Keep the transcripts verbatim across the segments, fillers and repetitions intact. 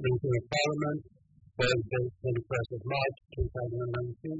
meeting of Parliament, Thursday, twenty-first of March, two thousand nineteen.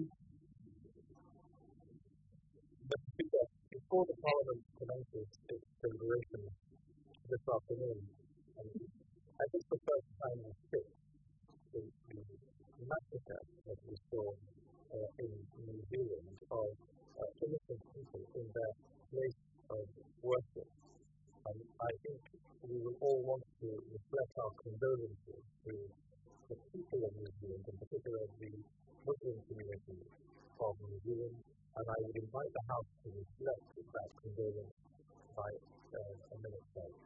Mister Speaker, before the Parliament commences its deliberation this afternoon, and I think the first time I sit since the massacre that we saw uh, in New Zealand of uh, innocent people in their place of worship. And I think we will all want to reflect our condolences to the people of New Zealand, in particular the Muslim community of New Zealand, and I would invite the House to reflect that condolence by uh, a minute silence.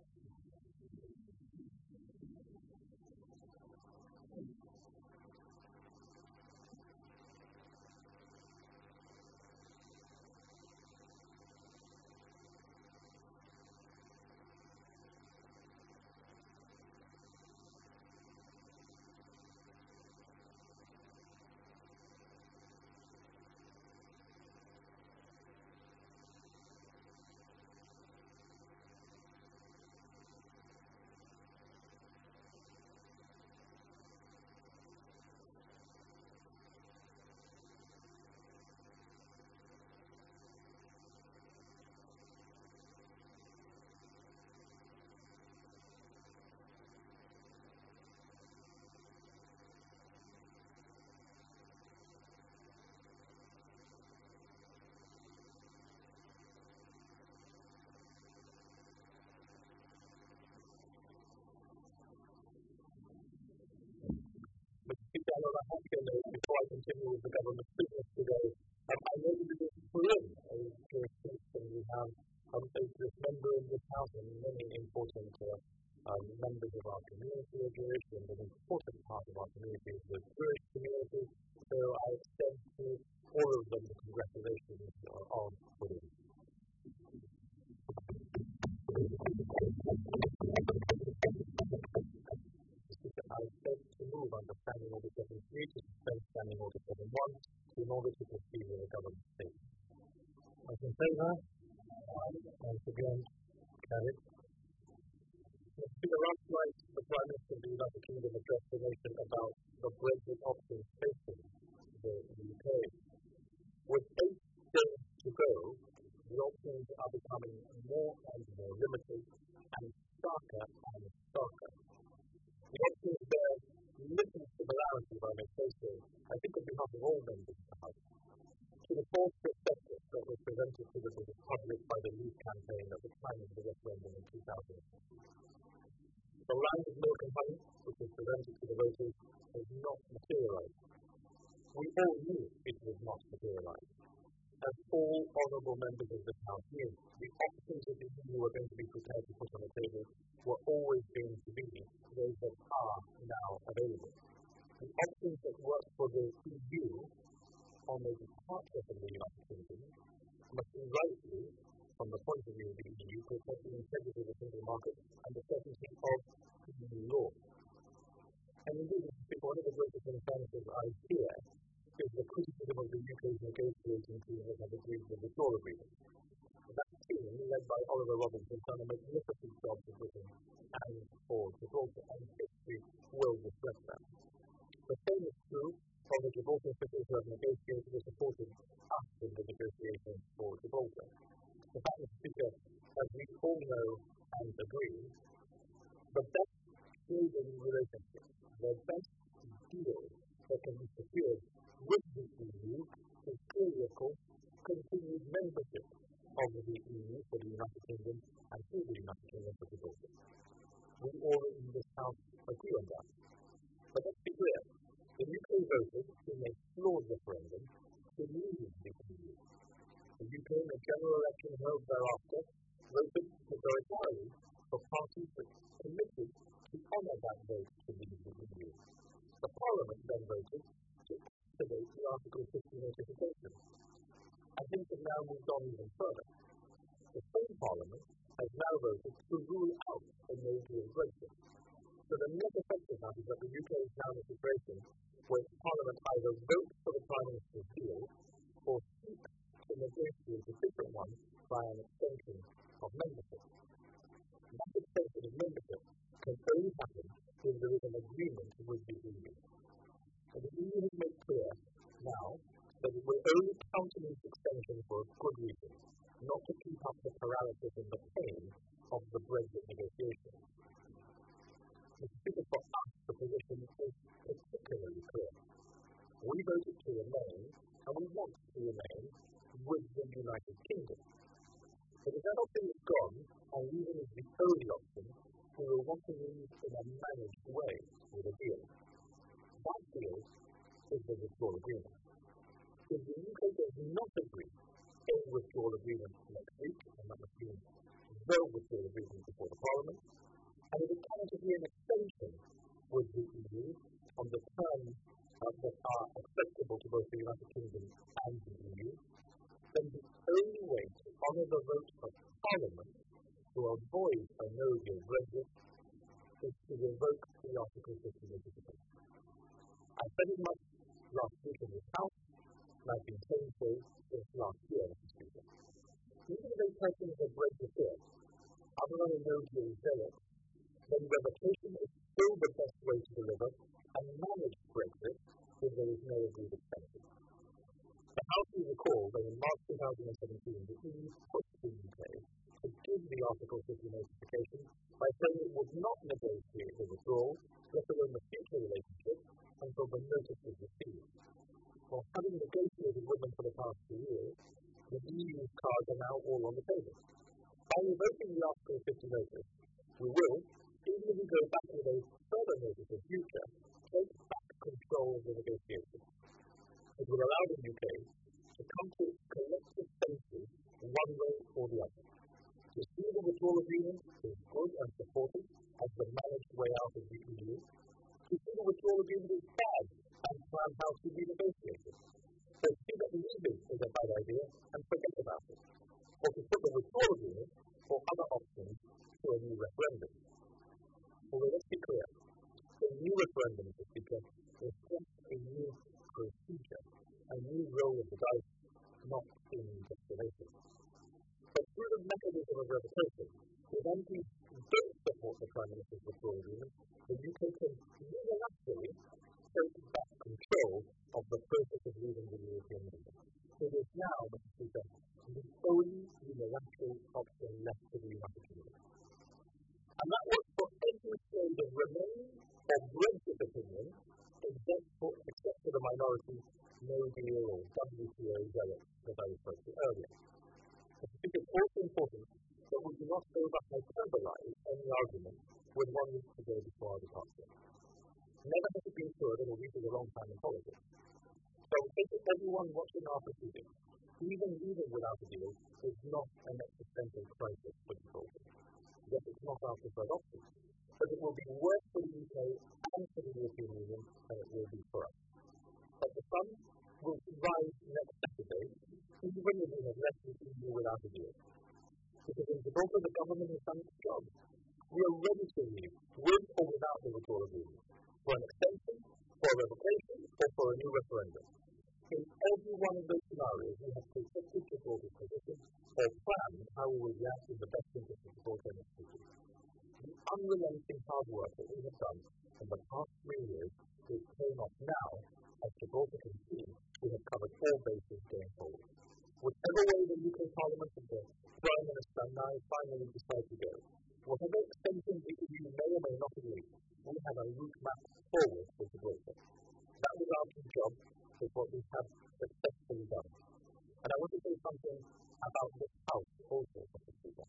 Before I continue with the government's business today, um, I know that it is Peru, a jurisdiction we have um, this member in this House and many important uh, um, members of our community are Jewish, and an important part of our community is the Jewish community, so I extend to all of them the congratulations uh, on Peru. I beg to move under Standing Order seventy-three to suspend Standing Order seventy-one in order to proceed with the government statement. Those in favour? Once again, carried. Mister Speaker, last night the Prime Minister of the United Kingdom addressed the nation about the Brexit options facing the U K. With eight days to go, the options are becoming more and more limited and starker and starker. The options bear little similarity, if I may say so, I think on behalf of all members of the House, to the false perspective that was presented to the public by the Leave campaign at the time of the referendum in two thousand. The land of milk and honey, which was presented to the voters, has not materialised. We all knew it would not materialise. As all honourable members of this House knew, the options that the E U were going to be prepared to put on the table were always going to be those that are now available. The options that work for the E U on the departure from the United Kingdom must rightly, from the point of view of the E U, protect the integrity of the single market and the certainty of E U law. And indeed, one of the greatest concerns I hear is the criticism of the U K's negotiating team that has agreed with the withdrawal agreement. That team, led by Oliver Robinson, has done a magnificent job for Britain and for Gibraltar, and history will reflect that. The same is true of the Gibraltar officials who have negotiated and supported us in the negotiations for Gibraltar. The fact, Mister Speaker, as we all know and agree, the best trading relationship, the best deal that can be secured with the E U is clearly, of course, continued membership of the E U for the United Kingdom and for the United Kingdom for Gibraltar. We all in this House agree on that. But let's be clear, the U K voters in a flawed referendum to leave the E U. The U K in a general election held thereafter voted majoritarily for parties that committed to honour that vote to leave the E U. The Parliament then voted to activate the Article fifty notification. And things have now moved on even further. The same Parliament has now voted to rule out a no deal Brexit. So the net effect of that is that the U K is now in a situation where Parliament either votes for the Prime Minister's deal or seeks to negotiate a different one by an extension of membership. That extension of membership can only happen if there is an agreement with the E U. And the E U has made clear now that it will only countenance extension for a good reason, not to keep up the paralysis and the pain of the Brexit negotiations. Mister Speaker, for us, the position is particularly clear. We voted to remain, and we want to remain, with the United Kingdom. But if that option is gone, and leaving is the only option, we will want to move in a managed way with a deal. That deal is the withdrawal agreement. If the U K does not agree to a withdrawal agreement next week, and that must be the withdrawal agreement before the Parliament, and if it cannot agree an extension with the E U on the terms uh, that are acceptable to both the United Kingdom and the E U, then the only way to honour the vote of Parliament to avoid a no-deal Brexit is to revoke the Article fifty legislation. I said it much last week in this House, and I've been saying so since last year, Mister Speaker. Even if a person is a Brexiteer, other than a no-deal zealot, then revocation is still the best way to deliver and manage Brexit if there is no agreed extension. The House will recall that in March twenty seventeen, the E U pushed the U K to give the Article fifty notification by saying it would not negotiate the withdrawal, let alone the future relationship, until the notice was received. While having negotiated with them for the past two years, the E U's cards are now all on the table. By revoking the Article fifty notice, we will, even if we go back with a further notice in future, take back control of the negotiation. It will allow the U K to come to its collective senses one way or the other. To see the withdrawal agreement is good and supported as the managed way out of the E U. To see the withdrawal agreement is bad and plan how to renegotiate it. So see that leaving is a bad idea and forget about it. Or to put the withdrawal agreement or other options to a new referendum. Although let's be clear, a new referendum, Mister Speaker, is just a new procedure, a new roll of the dice, not a new destination. But through the mechanism of revocation, if M Ps don't support the Prime Minister's withdrawal agreement, the U K can unilaterally take back control of the process of leaving the European Union. It is now, Mister Speaker, the only unilateral option left for the United Kingdom. And that works for every shade of Remain or Brexit opinion, except for, except for the minority no-deal or W T O zealots that I referred to earlier. I think it's also important that we do not over-hyperbolize any argument with one week to go before our departure. Never has it been sure that a week is a long time in politics. So I think that everyone watching our proceedings, even leaving without a deal, is not an existential crisis for the Baltic. Yes, it's not our preferred option, but it will be worse for the U K and for the European Union than it will be for us. But the sun will rise next Saturday, even if we have left the E U without a deal. Because in Gibraltar, the government has done its job. We are ready to leave, with or without the withdrawal agreement, for an extension, for a revocation, or for a new referendum. In every one of those scenarios, we have protected Gibraltar's position or planned how we will react in the best interest of Gibraltar and its people. The unrelenting hard work that we have done in the past three years is paying off now, as Gibraltar can see, we have covered all bases going forward. Whichever way the U K Parliament and the Prime Minister now finally decide to go, whatever extension the E U may or may not agree, we have a route map forward for Gibraltar. That was our key job, is what we have successfully done. And I want to say something about this House also, Mister Speaker.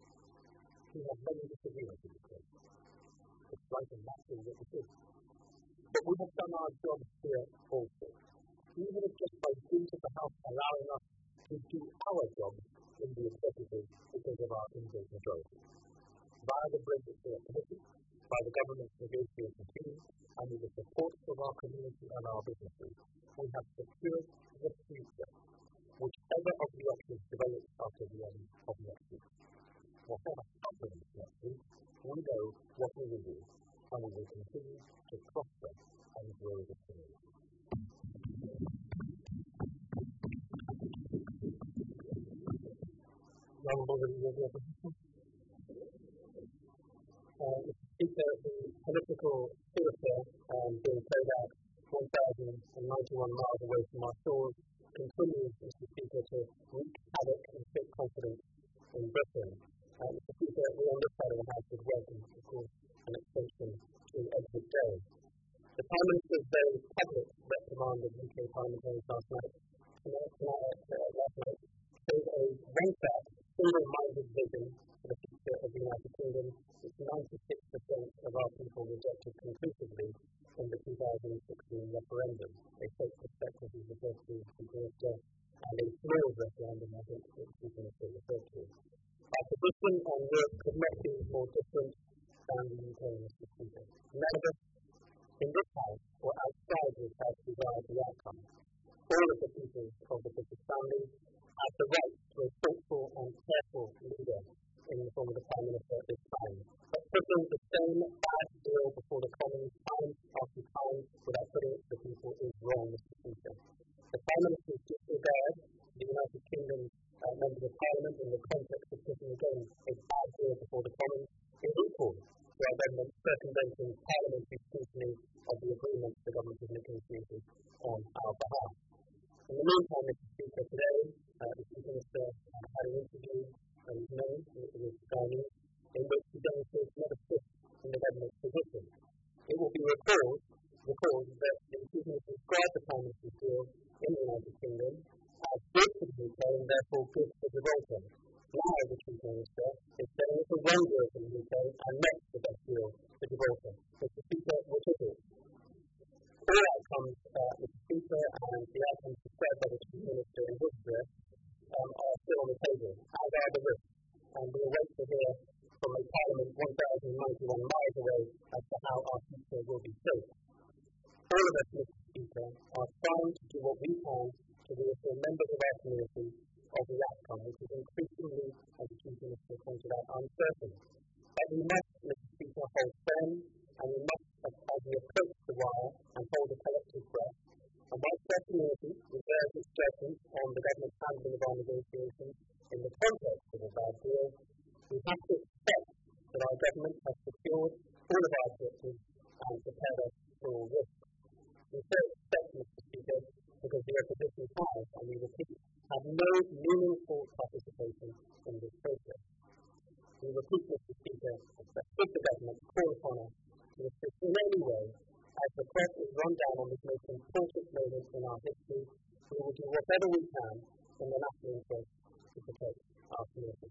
We have many disagreements in this case. It's right and natural that we do. But we have done our job here also. Even if just by dint of the House allowing us to do our job in the executive because of our in-vote majority. Via the Brexit Committee, by the government's negotiation team, and with the support of our community and our businesses, we have secured the future, whichever of the options develops after the end of next week. Whatever happens next week, we know what we will do, and we will continue to prosper and grow the community. Honourable Members of the Opposition. Uh, Mister Speaker, the political theatre um, being played out one thousand ninety-one miles away from our shores continues, Mister Speaker, to wreak havoc and shake confidence in Britain. Uh, Mister Speaker, we on this side of the House would welcome, of course, an extension to Exit Day. The Prime Minister's very public reprimand of U K parliamentarians last night, tonight, tonight, uh, last night, showed a one-track, single-minded vision for the future of the United Kingdom, which ninety-six percent of our people rejected conclusively in the two thousand sixteen referendum. A fake perspective is referred to as the and a flawed referendum, I think, that people are still referred to. Our position on work could not be more different than the U K, Mister Speaker. None of us in this House or outside this House desire the outcome. All of the people of the British family have the right to a thoughtful and careful leader in the form of the Prime Minister at this time. But putting the same bad deal before the Commons time after time without putting it to the people is wrong, Mister Speaker. The Prime Minister's disregard the United Kingdom's uh, members of Parliament in the context of putting again a bad deal before the Commons is equal to our government circumventing parliamentary scrutiny of the agreements the government has negotiated on our behalf. In the meantime, Mister Speaker, today uh, the Chief Minister uh, had an interview uh, with me, with Sky News, in which he demonstrates another shift in the government's position. It will be recalled, recalled that the Chief Minister described the Prime Minister's deal in the United Kingdom as good for the U K and therefore good for Gibraltar. Now the Chief Minister is saying it's a wrong deal for the U K and not the best deal for Gibraltar. Mister Speaker, which is it? All outcomes, uh, Mister Speaker, and the outcomes described by the Chief Minister in his address um, are still on the table, as are the risks, and we await to hear from a Parliament one thousand ninety-one miles away as to how our future will be shaped. All of us, Mister Speaker, are trying to do what we can to reassure members of our community of the outcome, which is increasingly, as the Chief Minister pointed out, uncertain. But we must, Mister Speaker, hold firm, and we must, as we approach the wire, and hold a collective breath. And whilst our community reserves its judgment on the government's handling of our negotiations in the context of a bad deal, we have to expect that our government has secured all of our objectives and prepared us for all risks. We so expect, Mister Speaker, because the opposition has, and we repeat, have no meaningful participation in this process. We repeat, Mister Speaker, that should the government call upon us to assist in any way, as the press is run down on this most important moment in our history, we will do whatever we can in the national interest to protect our community.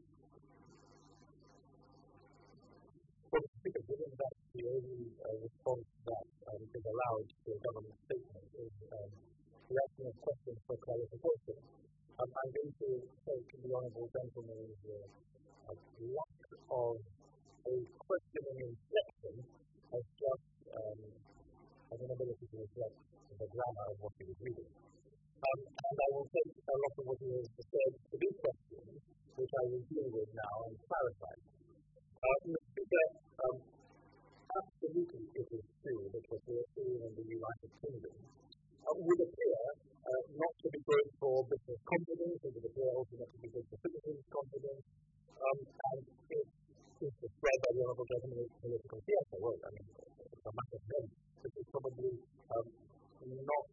Well, Speaker, given that the only uh, response that um, is allowed to a government statement is um, the asking of questions for clarification, um, I'm going to take the Honourable Gentleman's uh, lack of a questioning inflection as just um, an inability to reflect the grammar of what he was reading. Um, and I will take a lot of what he has said to be questions, which I will deal with now and clarify. Uh, Mister Speaker, um, absolutely it is true that what we are seeing in the United Kingdom uh, would appear uh, not to be good for business confidence, it would appear also not to be good for citizens' confidence, um, and it is described by the Honourable Gentleman as political theatre. Well, I mean, it's a matter of them. This is probably um, not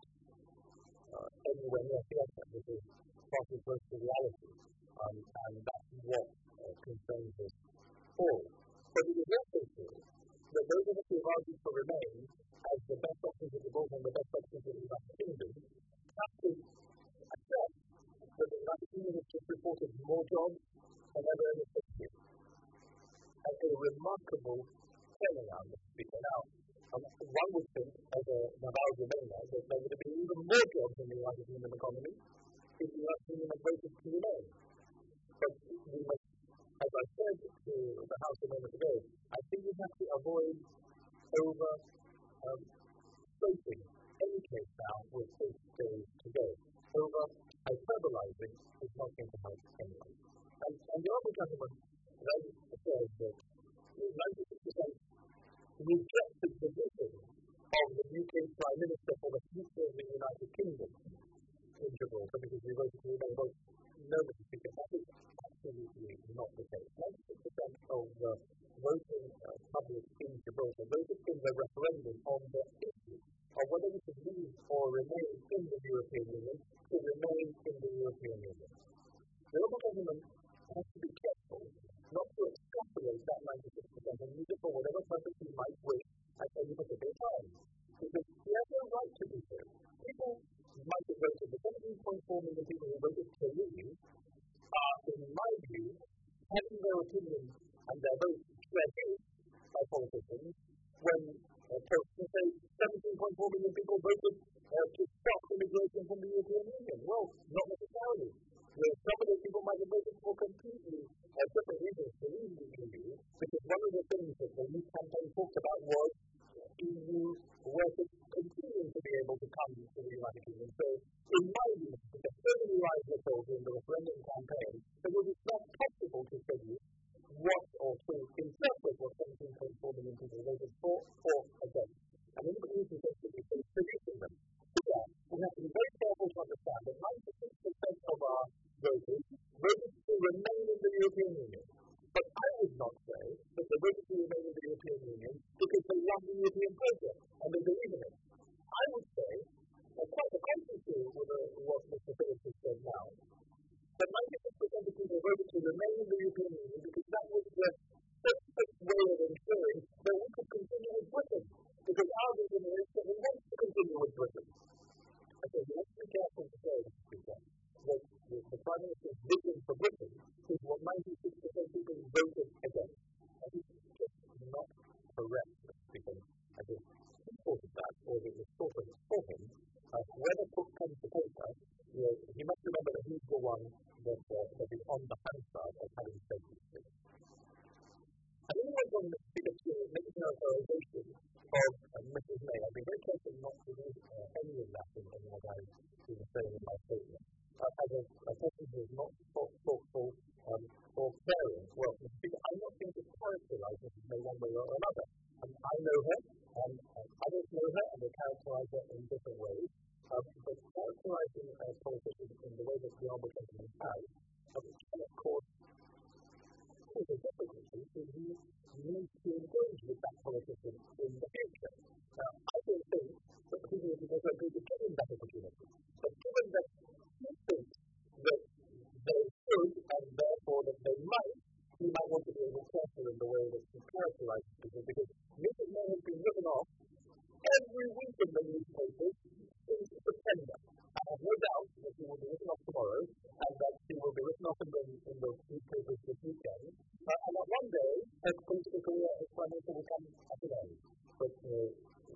uh, anywhere near theatre. This is far too close to reality, um, and that's what uh, concerns us all. But it is also true that those of us who have argued for Remain as the best option for the Gibraltar and the best option for the United Kingdom have to accept that the United Kingdom has just reported more jobs than ever in its history. And a remarkable turnaround, Mister Speaker. Now, um, one would think, as a Naval Remainer, that there would have been even more jobs in the United Kingdom economy if the United Kingdom had voted to remain. But we must, as I said to the House a moment ago, I think we have to avoid over um, stating any case now with eight days to go. Over hyperbolizing is not going to help anyone. And, and the other gentleman then says that ninety-six percent rejected the vision of the U K Prime Minister for the future of the United Kingdom in Gibraltar because we voted to remain. Well, no, Mister Speaker, that is absolutely not the case. ninety-six percent of the voting uh, public in Gibraltar voted in the referendum on the issue of whether we should leave or remain in the European Union to remain in the European Union. The local government has to be careful not to extrapolate that ninety-six percent and use it for whatever purpose he might wish at any particular time. Because he has no right to do so. People might have voted, the seventeen point four million people who voted to leave are, in my view, having their opinion and their votes read by politicians when, uh, to say, seventeen point four million people voted uh, to stop immigration from the European Union. Well, not necessarily. Where some of those people might have voted for completely uh, different reasons to leave the E U, because one of the things that the youth campaign talked about was E U workers continuing to be able to come to the United Kingdom. So, in my view, the firmly rise were told in the referendum campaign that it is not possible to produce what or to interpret what seventeen point four million people voted for or against. And anybody who suggests that we can producing them. Yeah, we have to be very careful to understand that ninety-six percent of our voters voted to remain in the European Union. But I would not say that they voted to remain in the European Union because they love the European project and they believe in it. I would say, uh, quite the contrary to what Mister Phillips has said now, that ninety-six percent of people voted to remain in the European Union because that was the best way of ensuring that we could continue with Britain. Because our vision is that we want to continue with Britain. Okay, we have to be careful to say, that the, the Prime Minister's vision for Britain is what ninety-six percent of people voted against. That is just not correct, because I think he thought of that, or it was thought of for him. Uh, whether Cook comes to paper, you know, he must remember that he's the one that, uh, that is on the Hansard of having said these things. I think what's on the speaker to make an authorization of uh, Missus May. I've been very careful not to read uh, any of that in, in what I've been saying in my statement. Uh, as a, a person who is not thought, thoughtful um, or caring, well, Mister Speaker, I'm not going to characterize Missus May one way or another. Um, I know her, and um, others know her, and they characterize her in different ways. Um, but characterizing uh, politicians in the way that the Ombudsman has, um, can of course cause a difficulty to who needs to engage with that politician in the future. Now, I don't think that the people who are going to give him that opportunity. But given that he thinks that they should, and therefore that they might, he might want to be a little careful in the way that he characterizes people, because Missus May has been written off every week in the newspapers since September. I have no doubt that she will be written off tomorrow, and that she will be written off in the, in the newspapers this weekend, uh, and that one day her political career as Prime Minister will come at an end. But uh,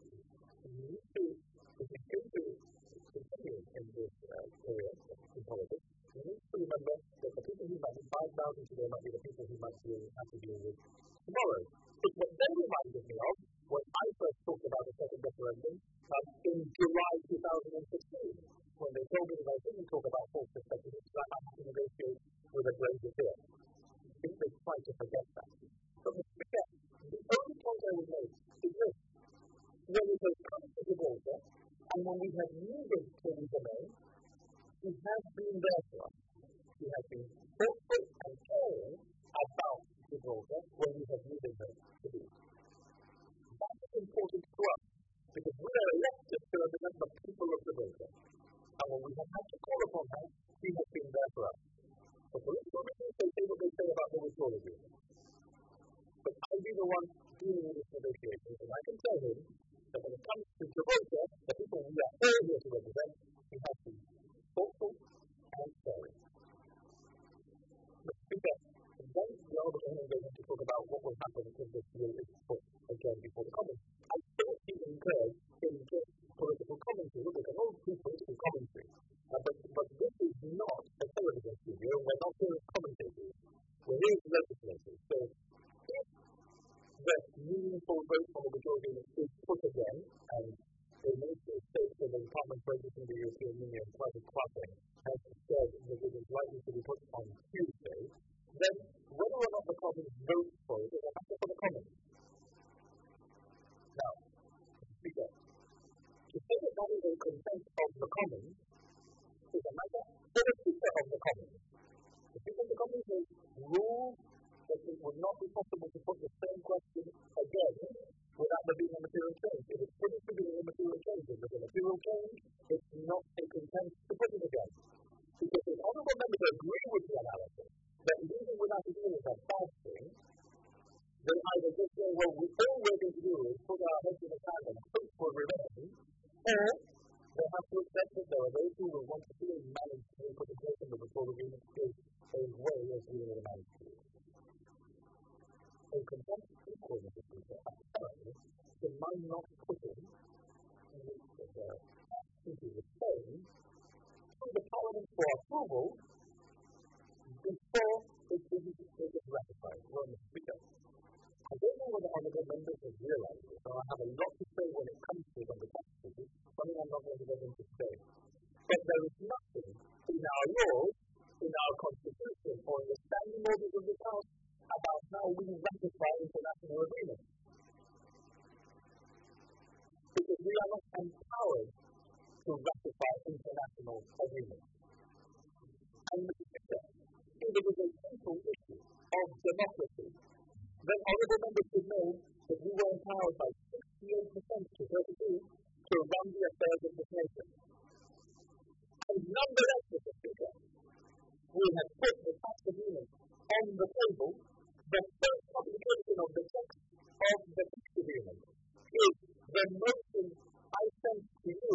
we need to, if we going to continue in this uh, career in politics, we need to remember that the people who might be five thousand today might be the people who might deal, have to deal with tomorrow. But what they reminded me of when I first talked about the second referendum um, in July two thousand sixteen, when they told me that I didn't talk about false perspectives, that I had to negotiate with a great deal. I think they tried to forget that. But forget, the only point I would make is this: when we have come to Gibraltar, and when we have needed Theresa May, she has been there for us. She has been thoughtful and caring about Gibraltar when we have needed her to be. That is important to us, because we are elected to represent the people of Gibraltar. And when we have had to call upon her, she has been there for us. For political reasons, they say what they say about the withdrawal agreement. But I'll be the one dealing with this negotiations, and I can tell him that when it comes to Gibraltar, the people we are all here to represent, we have to be thoughtful and caring. But Speaker, then the Ombudsman is going to talk about what will happen if this bill is put again before the Commons. I don't see incurred in just political commentary. Look, we can all do political commentary. Uh, but, but this is not a television studio. We're not here as commentators. We're here as legislators. So if the meaningful vote on the withdrawal agreement is put again, and the Minister of State for the Department of Justice in the European Union, Private Quating, has said that it is likely to be put on Tuesday, then whether or not the Commons vote for it is a matter for the Commons. Now, Speaker, to say that that is a consent of the Commons is a matter for the Speaker of the Commons. The Speaker of the Commons has ruled that it would not be possible to put the same question again without there being a material change. If it's put it to be a material change, if there's a material change, it's not taking time to put it again. Because if honourable members agree with the analysis that leaving without a deal is a bad thing, they either just say, well, we, all we're going to do is put our heads in the sand and hope for revenge, or they have to accept that there are those who will want to see and manage the interpretation of the full agreement is a way of dealing with a managed deal. A consensus equal in the future, apparently, the mind not putting the into the same to the Parliament for approval before it is ratified. Well, Mister Speaker, I don't know whether honourable members have realised this, so I have a lot to say when it comes to it on the tax issue, something I'm not going to get into today. But there is nothing in our laws, in our constitution, or in the standing orders of this House about how we ratify international agreements. Because we are not empowered to ratify international agreements. And Mister Speaker, if it is a simple issue of democracy, then honourable members should know that we were empowered by sixty-eight percent to thirty-two to run the affairs of this nation. And nonetheless, Mister Speaker, we have put the tax agreement on the table. The first publication of the text of the tax agreement is the motion I sent to you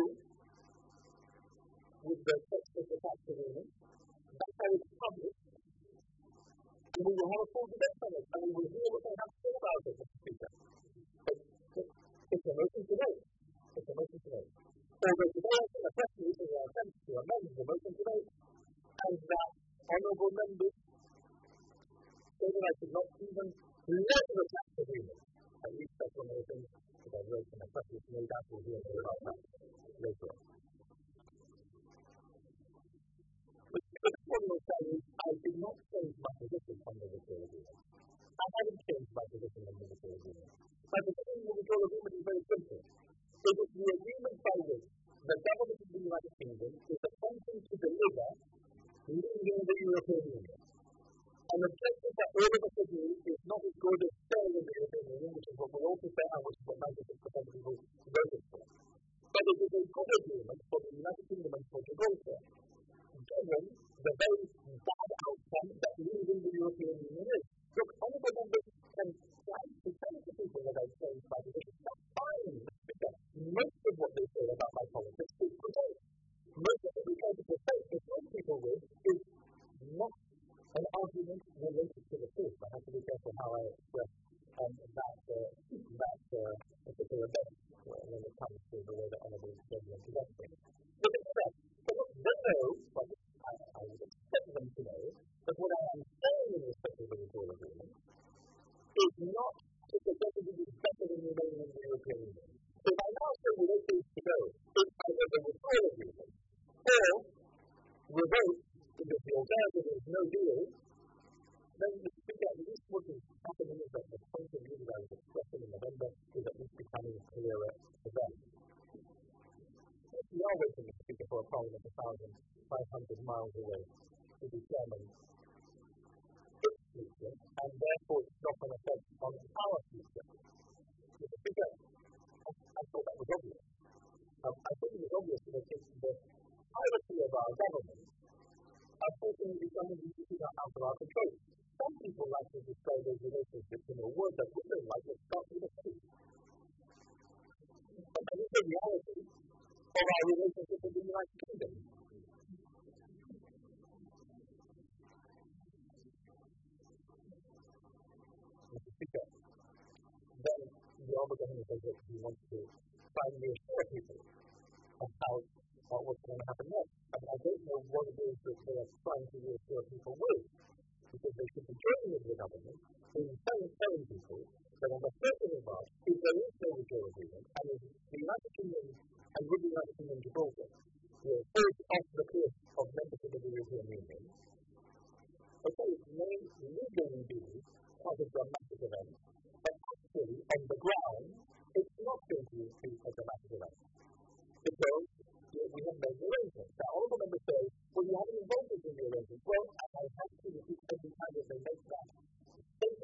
with the text of the tax agreement. That's how it's published. And we will have a full debate on it, and we will hear what they have to say about it, Mister Speaker. But it's a motion to vote. It's a motion to vote. Although today I think a press release is an attempt to amend the motion to vote, and that honourable members say that I should not even let the tax agreement. At least that's one of the things that I wrote in a press release made out will hear more about that later on. But what I will tell you, I did not change my position on the withdrawal agreement. I haven't changed my position on the withdrawal agreement. My position on the withdrawal agreement is very simple. It is the agreement by which the government of the United Kingdom is attempting to deliver leaving the European Union. An objective that all of us agree is not as good as staying in the European Union, which is what we all prefer and which is what ninety-six percent of people voted for. But it is a good agreement for the United Kingdom and for Gibraltar, given the very bad outcome that leaving the European Union is. Look, honourable members can try to tell the people that I've changed my position. That's fine, because most of what they say about my politics is correct. Most of what we try to persuade people with is not an argument related to the truth. I have to be careful how I express um, that, uh, that uh, particular event when it comes to the way that honourable members present things. But it's that, but look, they know, well, I, I would expect them to know, that what I am saying in respect to the withdrawal agreement is not to suggest that it is better than remaining in the European Union. So if I now say we don't need to go, it's either the withdrawal agreement or revoke, because the alternative is no deal, then the speaker, at least what is happening is that the point of view that I was expressing in November is at least becoming clearer to them. We are waiting, Mister Speaker, for a parliament one thousand five hundred miles away to determine its future, and therefore it's not an effect on our future. Mister Speaker, I, I thought that was obvious. Um, I think it was obvious that the piracy of our government unfortunately something we should not out of our control. Some people like to describe those relationships in a word that we don't like, let's start with a truth. But that is the reality of our relationship with the United Kingdom. Mister Speaker, then the Honourable Governor says that he wants to try and reassure people of how uh, what's going to happen next. And I don't know what it is that they are trying to reassure people with, because they should be joining with the government in telling, telling people that on the thirtieth of March, if there is no withdrawal agreement, and if the United Kingdom and with the United Kingdom Gibraltar will take off the cliff of membership of the European Union, okay, it may legally be quite a dramatic event, but actually, on the ground, it's not going to be a dramatic event. Because we have made the arrangements. Now, all the members say, well, you haven't involved us in the arrangements. Well, I have to repeat every time that they make that statement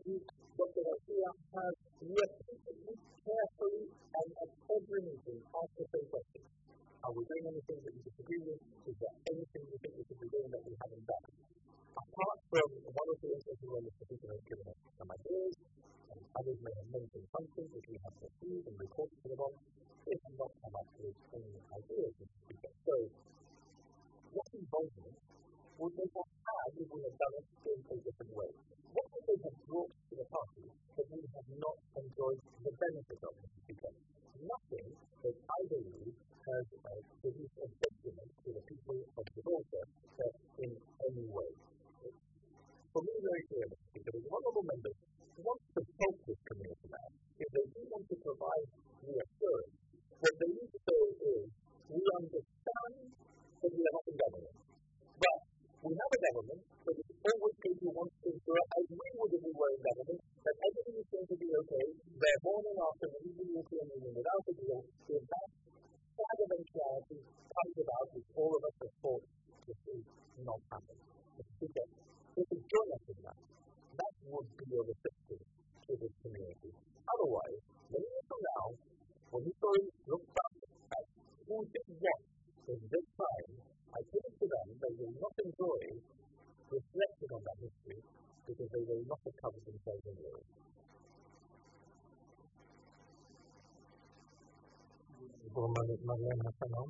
Doctor Garcia has repeatedly, carefully, and at every meeting asked the same question. Are we doing anything that you disagree with? Is there anything you think we should be doing that we haven't done? Apart from one or two instances where Mister Speaker has given us some ideas, and others may have mentioned something which we have pursued and reported to them on, they have not come up with any ideas, Mister Speaker. So, what involvement would they have had if we had done it in a different way? What would they have brought to the party that we have not enjoyed the benefit of, Mister Speaker? Nothing that I believe has uh, produced a detriment to the people of Gibraltar uh, in any way. For me, very clear, Mister Speaker, the honourable members want to help this community now. If they do want to provide reassurance, what they need to say is, we understand that we are not in government, but we have a government that is always going to want to ensure, as we would if we were in government, that everything is going to be okay. Their morning after the European Union without a deal, if that sad eventuality comes about, which all of us have fought to see not happen. Mister Speaker, if you join us in that, that would be a resistance to this community. Otherwise, many years from now, when we look back at who did what in this time, I put it to them, they will not enjoy reflecting on that history because they will not have covered themselves in the earth. Marianne Hassanon.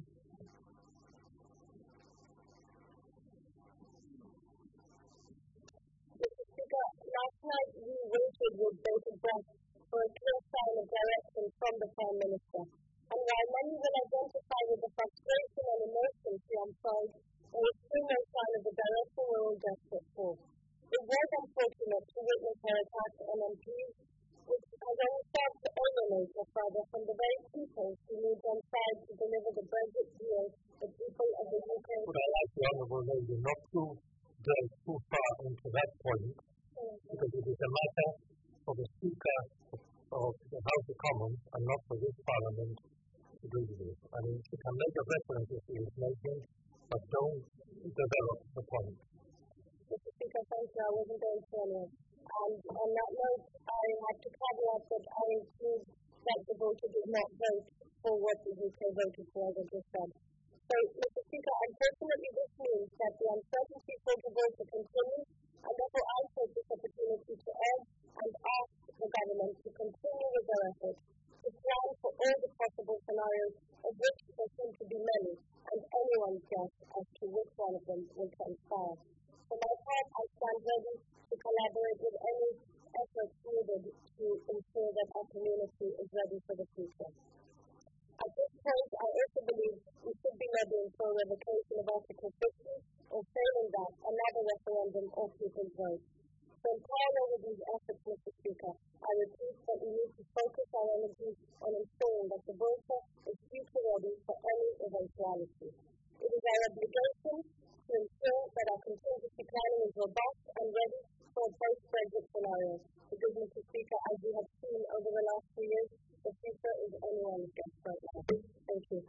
Last night we waited with bated breath for a clear sign of direction from the Prime Minister. And while many will identify with the frustration and emotion she unfurled, there was still no sign of the direction we're all desperate for. It was unfortunate to witness her attack on M Ps, which has only served to alienate her further from the very people who needs on side to deliver the Brexit deal the people of the U K. Would I like the Honourable Lady not to go too far into that point, because it is a matter for the Speaker of the House of Commons and not for this Parliament to do this. I mean, she can make a reference if she is making, but don't develop the point. Mister Speaker, thank you. I wasn't going to anyway. And on that note, I have to caveat that I include that the voter did not vote for what the U K voted for, as I just said. So, Mister Speaker, unfortunately this means that the uncertainty for Gibraltar continues, and therefore I take this opportunity to urge and ask the government to continue with their efforts to plan for all the possible scenarios, of which there seem to be many, and anyone's guess as to which one of them will transpire. For my part, I stand ready to collaborate with any efforts needed to ensure that our community is ready for the future. At this point, I also believe we should be lobbying for a revocation of Article fifty, or failing that, another referendum or people's vote. So in parallel with these efforts, Mister Speaker, I repeat that we need to focus our energies on ensuring that Gibraltar is future ready for any eventuality. It is our obligation to ensure that our contingency planning is robust and ready for a post-Brexit scenario. Because, Mister Speaker, as we have seen over the last few years, the future is anyone's guess right now. Thank you.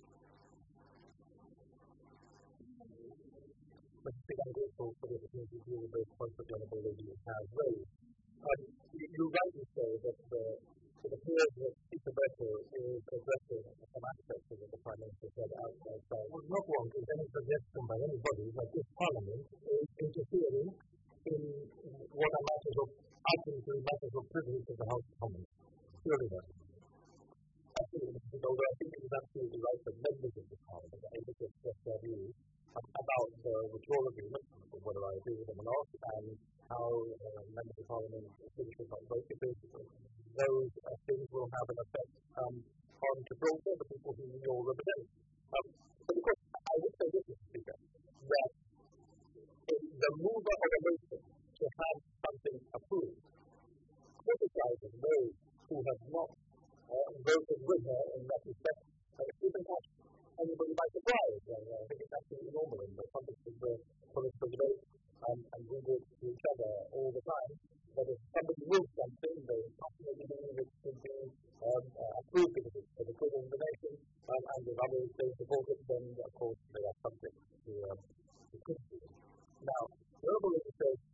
Mister Speaker, I'm grateful for the opportunity to deal with those points that the Honourable Lady has raised. Um, you, you rightly say that the, it appears that Speaker Beto is addressing some aspects of what the Prime Minister said outside. So I would not want to any suggestion by anybody that this Parliament is interfering in what are matters of, ultimately matters of privilege of the House of Commons. Surely not. Absolutely, although I think it is absolutely right that members of the Parliament are able to express their views about the withdrawal agreement, whether I agree with them or not, and how uh, members of Parliament should not vote, because those uh, things will have an effect um, on Gibraltar, the people who we all represent. Um, but of course, I would say this, Mister Speaker, that the mover of a motion to have something approved criticizes those who have not uh, voted with her in that respect, uh, even catch anybody by surprise. And, uh, I think it's absolutely normal in the context of the political debate, um, and we do it to each other all the time, that if somebody moves something, they absolutely believe it should be um, uh, approved because it's for the good of the nation, um, and if others don't support it, then of course they are subject to, um, to criticism. Now, the Honourable Lady says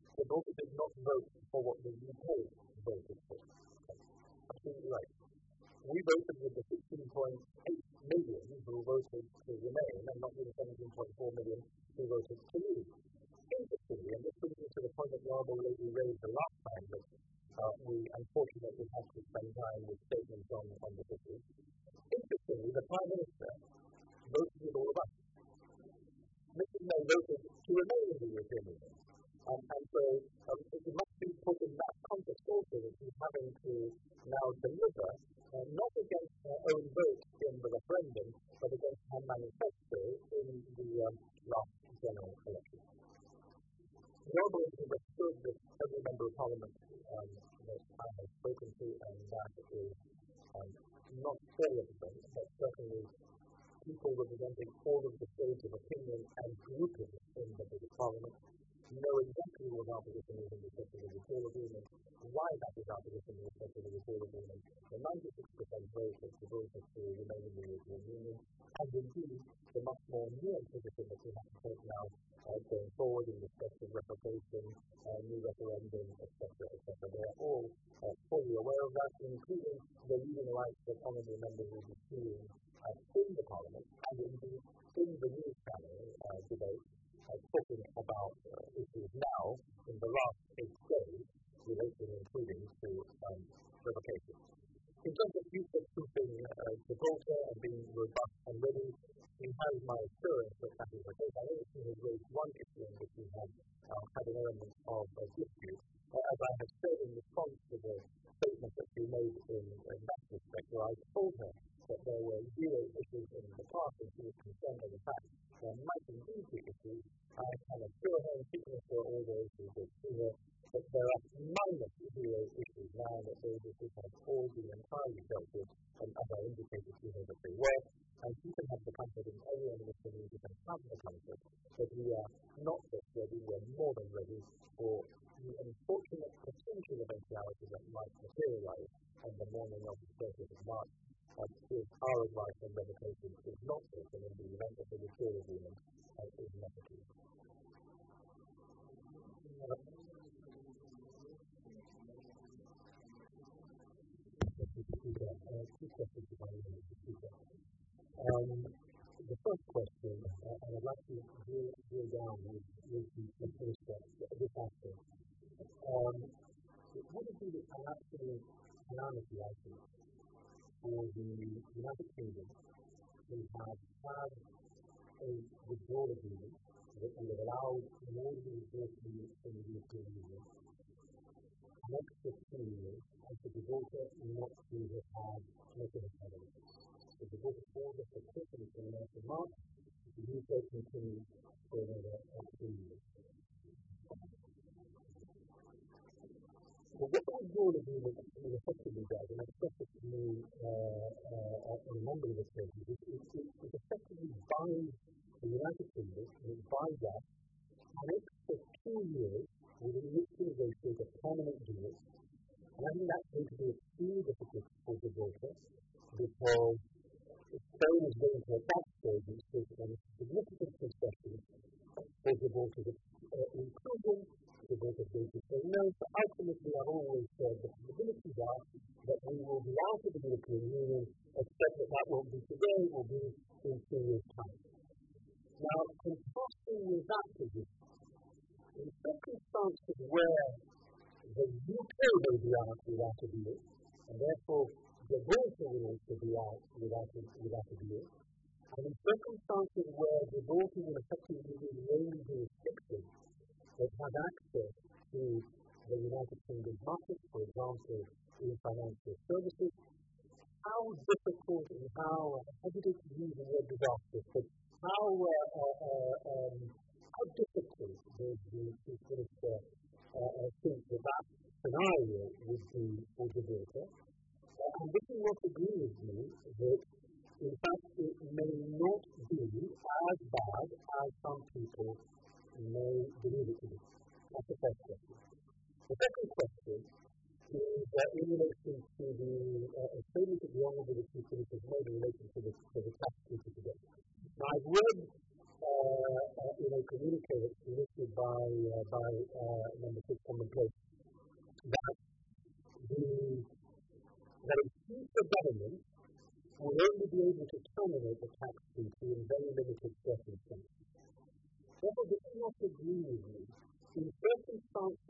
point that the Honourable Lady raised the last time, that uh, we unfortunately have to spend time with statements on, on this issue. Interestingly, the Prime Minister voted with all of us. Mister May voted to remain in the European Union. Um, and so um, it must be put in that context also that she's having to now deliver uh, not against her own vote in the referendum, but against her manifesto in the um, last general election. The Honourable Lady understood that every member of Parliament um, that I have spoken to, and that is um, not all of them, but certainly people representing all of the shades of opinion and groupings in the British Parliament, know exactly what our position is in respect to the withdrawal agreement, why that is our position in respect to the withdrawal agreement, the ninety-six percent vote of the voters to remain in the European Union, and indeed the much more nuanced position that we have to take now uh, going forward in respect of replication, uh, new referendum, et cetera, et cetera. They are all uh, fully aware of that, including the leading rights that honourable members will be seeing uh, in the Parliament, and indeed in the news channel uh, debate, Uh, talking about uh, issues now in the last eight days related including to um, revocation. In terms of future-proofing uh, Gibraltar and being robust and ready, he has my assurance that that is the case. I know that he has raised one issue in which we have uh, had an element of uh, dispute. Uh, as I have said in response to the statement that she made in, in that respect, where I told her that there were zero issues in the past and she was concerned with the fact there might indeed be issues, I can assure her and she can assure all those who did see her that there are minus zero issues now, that those issues have all been entirely dealt with, and as I indicated to her that they were, and she can have the comfort, and everyone in this community can have the comfort, that we are not just ready, we are more than ready for the unfortunate potential eventuality that might materialize on the morning of the thirtieth of March. Uh, if our advice on revocation is not taken in the event of the withdrawal agreement uh, is necessary. Uh, uh, two questions if I may, Speaker. Um, the first question, uh, and I'd like to drill, drill down with, with the minister this after. Um, would it be the absolute calamity, I think, for the United Kingdom to have had a withdrawal agreement that would have allowed more than withdrawal from the European Union an extra two years, and for Gibraltar not to have had making a settlement. The Gibraltar falls off the cliff in the ninth of March, the U K continues for another two years. Well, what the withdrawal agreement actually effectively does, and I've stressed it to me uh, uh, in a number of occasions, is it, it, it effectively binds the United Kingdom, and it binds us an extra two years within which to negotiate a permanent deal. And I think that's going to be extremely difficult for Gibraltar, because Spain is going to at that stage insist on significant concessions for Gibraltar's uh, inclusion. Gibraltar is going to say no, but ultimately I've always said that the possibilities are that we will be out of the European Union, except that that won't be today, it will be in two years' time. Now, contrasting with that position, in circumstances where the U K will be out without a deal, and therefore Gibraltar will also be out without a, without a deal, and in circumstances where Gibraltar will effectively be the only jurisdiction that has access to the United Kingdom market, for example, in financial services, how difficult and how, I hesitate to use the word disastrous, but how, uh, uh, uh, um, how difficult does the Chief Minister uh, uh, think that that scenario would be for Gibraltar? Uh, and would you not agree with me that, in fact, it may not be as bad as some people may believe it to be? That's the first question. The second question is uh, in relation to the uh, statement that the Honourable Chief Minister has made in relation to the, to the tax treaty today. Now, I've read uh, uh, in a communique that's been issued by, uh, by uh, Member six Common Place that the that a future government will only be able to terminate the tax treaty in very limited circumstances. Therefore, do not agree with me in circumstances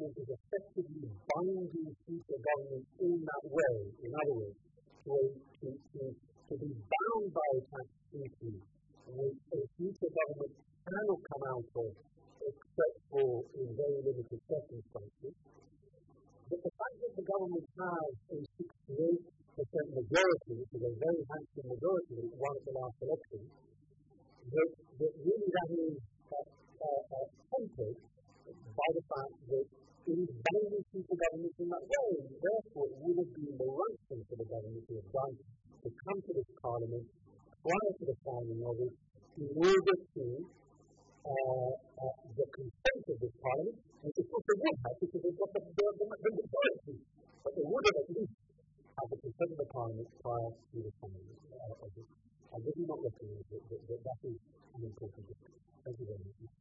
agreement is effectively binding future governments in that way. In other words, to, to, to, to be bound by a tax treaty which a future government cannot come out of except for in very limited circumstances. But the fact that the government has a sixty-eight percent majority, which is a very handsome majority that it won at the last election, that, that really that is uh, uh, uh, tempered by the fact that it is binding future governments in that way. Therefore, it would have been the right thing for the government to have done to come to this parliament prior to the signing of it in order to uh, uh, the consent of this parliament, which of course they would have because they've got the, the, the, the majority, but they would have at least had the consent of the parliament prior to the signing uh, of it. I really not recognise that, that, that that is an important difference. Thank you very much.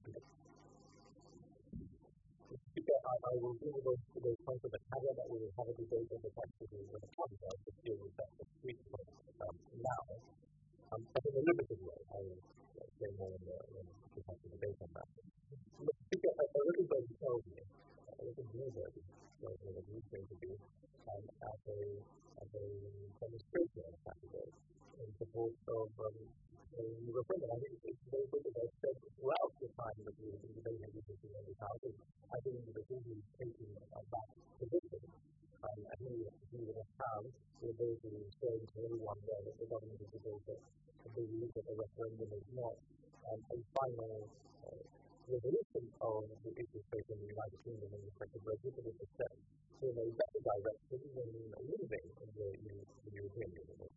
Speaker, I, I will deal with those, those points of the caveat that we will have a debate on the taxes when it comes out to deal with that sweet point um, now. Um, but in a limited way, I will uh, say more in the, when we have the debate on that. Speaker, a, a little birdie tells me, a little bluebirdie tells me that he's going to be um, at a, at a demonstration on Saturday in support of um, a new referendum. I think it's very good that I've said throughout the time that we have been debating this issue in this House, I think the decision is taking a back position. Um, I think he would have found the ability to say to everyone there that the government is able to believe that the referendum is not um, a final uh, resolution of the issue facing the United Kingdom in respect of Brexit, but it's a step in a better direction than leaving the, the European Union.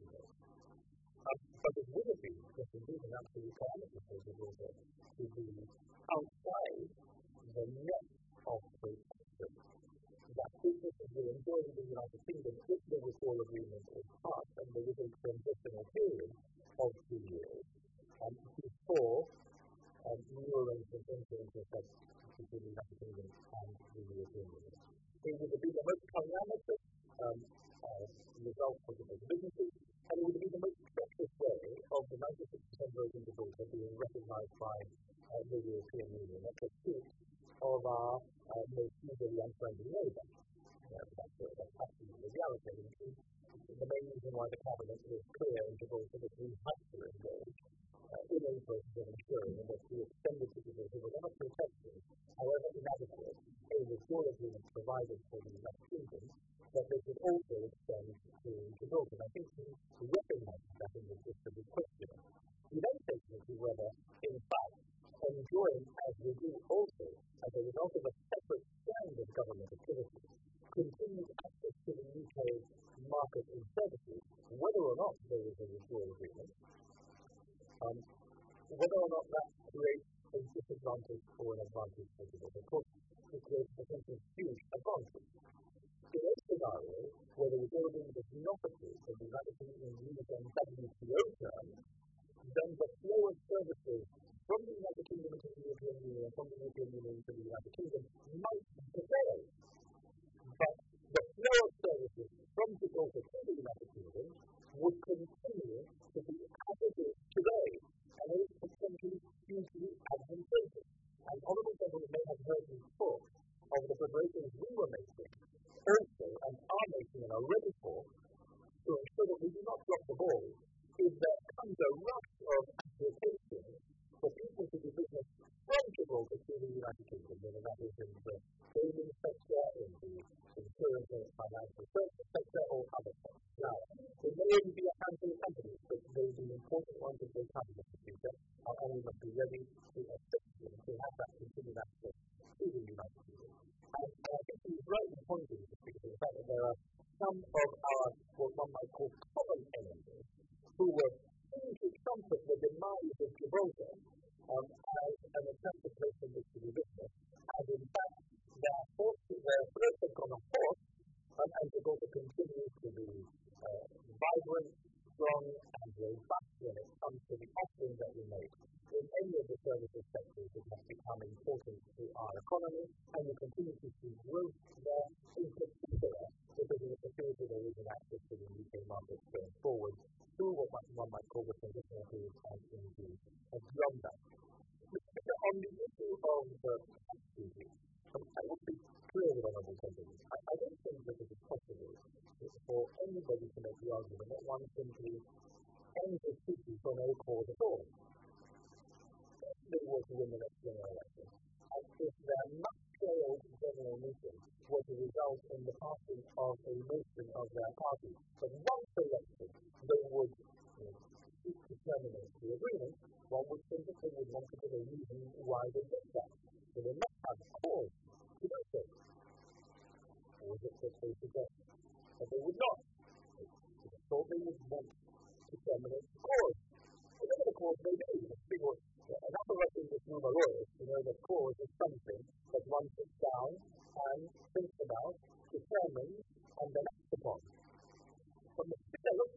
Um, but it would have been, just indeed, an absolute calamity for the water to be outside the net of trade action that businesses will enjoy in the United Kingdom if the withdrawal agreement is passed and there is a transitional period of two years um, before um, new arrangements enter into effect between the United Kingdom and the European Union. It would be the most calamitous um, uh, result for the businesses, and it would be the most effective way of the ninety-six percent voting divorce being recognised by uh, the European Union at the peak of our uh, most usually unfriendly neighbour. Yeah, that's, uh, that's absolutely the reality. The main reason why the Cabinet is clear in Gibraltar that we have to engage uh, in a process of ensuring that the extended citizenship will not protection, however inadequate, a withdrawal agreement provided for the United Kingdom, that they could also extend to Gibraltar. I think we recognise that in the gist of the question. We then take into whether, in fact, enjoying, as we do also, as a result of a separate strand of government activity, continued access to the U K market and services, whether or not there is a withdrawal agreement, um, whether or not that creates a disadvantage or an advantage for Gibraltar. Of course, it creates a potential huge advantage. In a scenario where the withdrawal agreement is not approved and the United Kingdom uses on W T O terms, then the flow of services from the United Kingdom into the European Union and from the European Union into the United Kingdom might prevail. But the flow of services from Gibraltar to the United Kingdom would continue to be as it is today, and it is potentially hugely advantageous. And honourable members may have heard me talk of the preparations we were making, also, and are making and are ready for, to ensure that we do not drop the ball if there comes a rush of applications for people to do business from Gibraltar to the United Kingdom, whether that is in the gaming sector, in the insurance and financial services sector, or other sectors. Now, there may only be a handful of companies, but they will be important ones if they come in the future, and we must be ready to assist them to have that continued access to the United Kingdom. And I think he's right in pointing to the fact that there are some of our, what one might call common enemies, who were hugely trumpet the demise of Gibraltar um, as an attractive place in which to do business, and in fact, their force, their threats have gone afoot, um, and Gibraltar continues to be uh, vibrant, strong, and robust when it comes to the offerings that we make in any of the services sectors that have become important to our economy, and we continue to see growth there, in particular, because of the facility there is in access to the U K market going forward, through what one might call the transitional period and indeed beyond that. On the issue of the tax duty, um, I would be the argument that one simply ends a city for no cause at all. If they were to win the next general election, and if their much-scaled general meeting were to result in the passing of a motion of their party, but once elected, they would you know, seek to terminate the agreement, one would think that they would want to give a reason why they did that. So they must have cause to do so. Or is it that they suggest that they would not? They thought they would want to terminate the cause. Whatever the cause may be, people, enough of us in this room are lawyers to know that cause is something that one sits down and thinks about, determines, and then acts upon. From the speaker, look,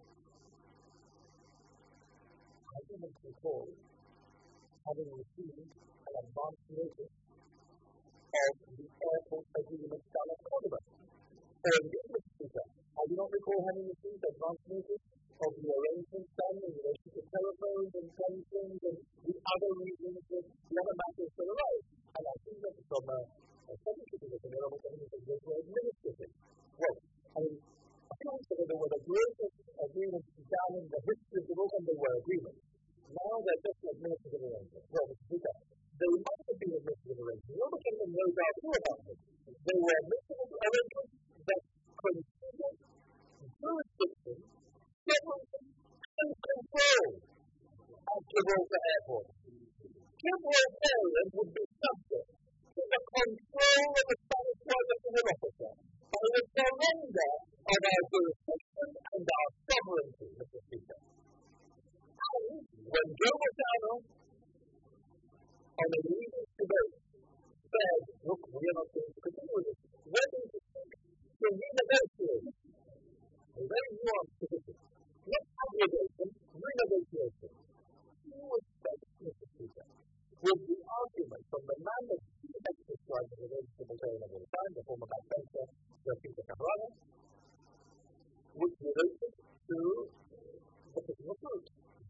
arguments and cause, having received an advance notice of the airport agreement done at Cordoba. So indeed, Mister Speaker, I do not recall having received advance notice of the arrangements done in relation to telephones and pensions and the other reasons that the other matters that arise. And I think that from a, a secondary position, there are also things that were administrative. Well, I mean, I don't say that there were the greatest agreements down in the history of the world, and there were agreements. Now they're just administrative arrangements. Well, Mister Speaker, they might have been administrative arrangements. Nobody can have no doubt about it. They were administrative arrangements that considered jurisdiction, separation, and control at Gibraltar Airport. Gibraltarians would be subject to the control of the Spanish private civil officer by the surrender of our jurisdiction and our sovereignty, Mister Speaker. And when Joe Montano, on a legal debate, said, look, we are not going to continue with this, we're going to seek to renegotiate. A very nuanced position. Not aggregation, renegotiation. You would expect, Mister Speaker, with the argument from the man that he has described as a very Gibraltarian of all time, the former backbencher, Sir Peter Cabrera, which related to the picking of fruit.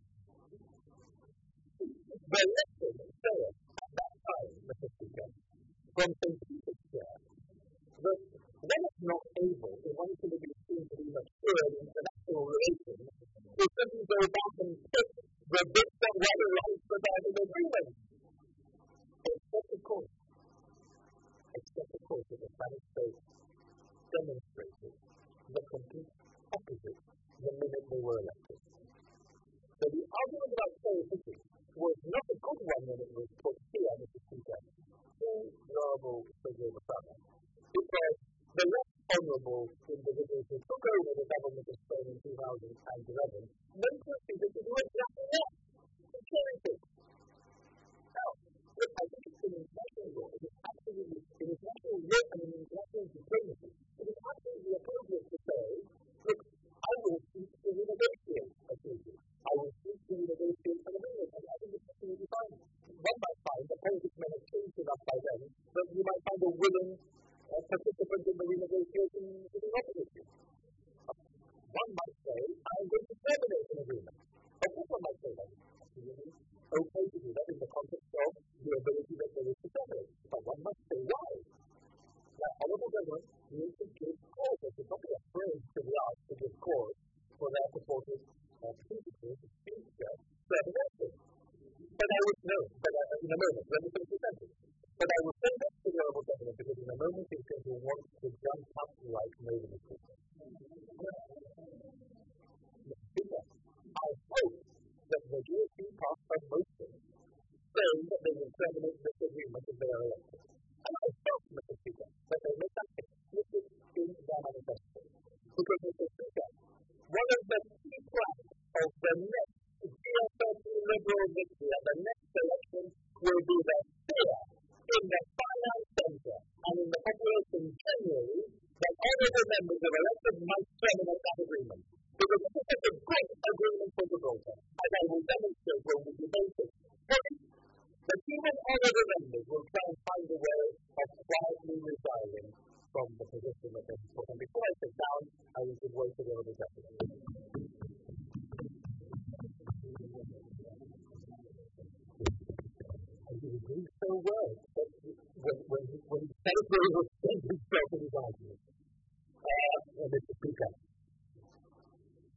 The lesson said at that time, Mister Speaker, from Saint Peter's Chair, that one is not able, if one is going to be seen to be mature in international relations, to simply go back and pick the bits that were right regarding the agreement. Except, of course, except, of course, that the Spanish state demonstrated the complete opposite the minute they were elected. So the argument about cherry-picking was not a good one when it was put here, Mister Speaker, to the Honourable Sir Joe Montano, because the less honourable individuals who took over the government of Spain in two thousand eleven then proceeded to do exactly that, to cherry-pick. Now, look, I think it's in international law, it is absolutely, in international law and in international diplomacy, it is absolutely appropriate to say, look, I will seek to renegotiate a treaty. I will seek to renegotiate an agreement, and I think it's absolutely fine. One might find that politics may have changed enough by then, but you might find a willing uh, participant in the renegotiation to be opposite. One might say, I'm going to terminate an agreement. Of course one might say that. It's really okay to do that in the context of the ability that there is to terminate. But one must say why. Now, honourable government needs to give cause. They should not be afraid to be asked to give cause for their supporters uh, principles to speak their termination. But I would know, but I, in a moment, let me finish the sentence. But I will say that to the honourable government because in a moment he's going to want to jump up like nobody could. Mister Speaker, I hope that the G S P passed a motion saying that they will terminate this agreement if they are elected. And I hope, Mister Speaker, that they make that explicit in their manifesto. Because, Mister Speaker, one of the key planks of the next G S P Liberal victory at the next election will be the fear in the finance centre and in the population generally that honourable members of elected might terminate that agreement. Because this is a good agreement for Gibraltar, as I will demonstrate when we debate it. But even honourable members will try and find a way of quietly retiring from the position that they put. And before I sit down, I will give way to the other deputy. And he agreed so well that when, when, he, when he said it, he was saying himself in his argument. Uh, Mister Speaker,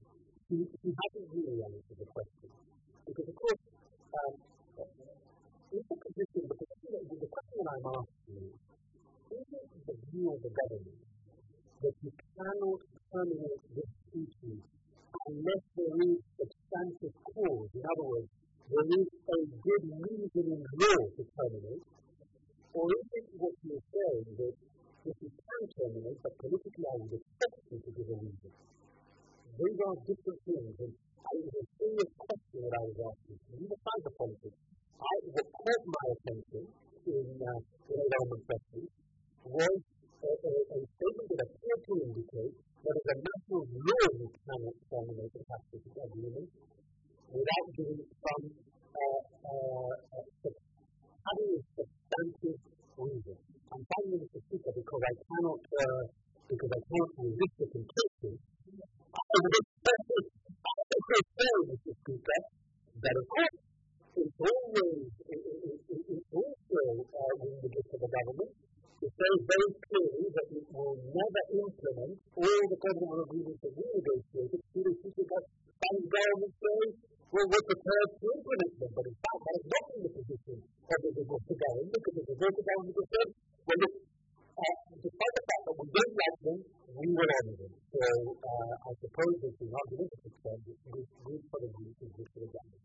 I'm asking you, is it the view of the government that you cannot terminate this species unless there is substantive cause? In other words, there is a good reason in law to terminate, or is it what you're saying that if you can terminate, but politically I would expect you to give a reason? These are different things, and it was a serious question that I was asking. Leave aside the politics. I, what caught my attention in uh, the Roman Festival was a, a, a statement that appeared to indicate that as a matter of law you cannot terminate a pacifist agreement without giving some uh, uh, uh, having a substantive reason. I'm telling you, Mister Speaker, because I cannot uh, because I cannot resist the temptation. I would expect it, I would say, Mister Speaker, that of course it's always, it, it, it, it's also uh, when we get to the government, it says very clearly that it will never implement all the government agreements that we negotiated. Seriously, because some government says, well, we're prepared to implement them, but in fact, that is not in the position of the Gibraltar government, because the Gibraltar government has said, well, look, uh, despite the fact that we don't like them, we will honour them. So, uh, I suppose that the argument is that it's good for the group, it's good for the government.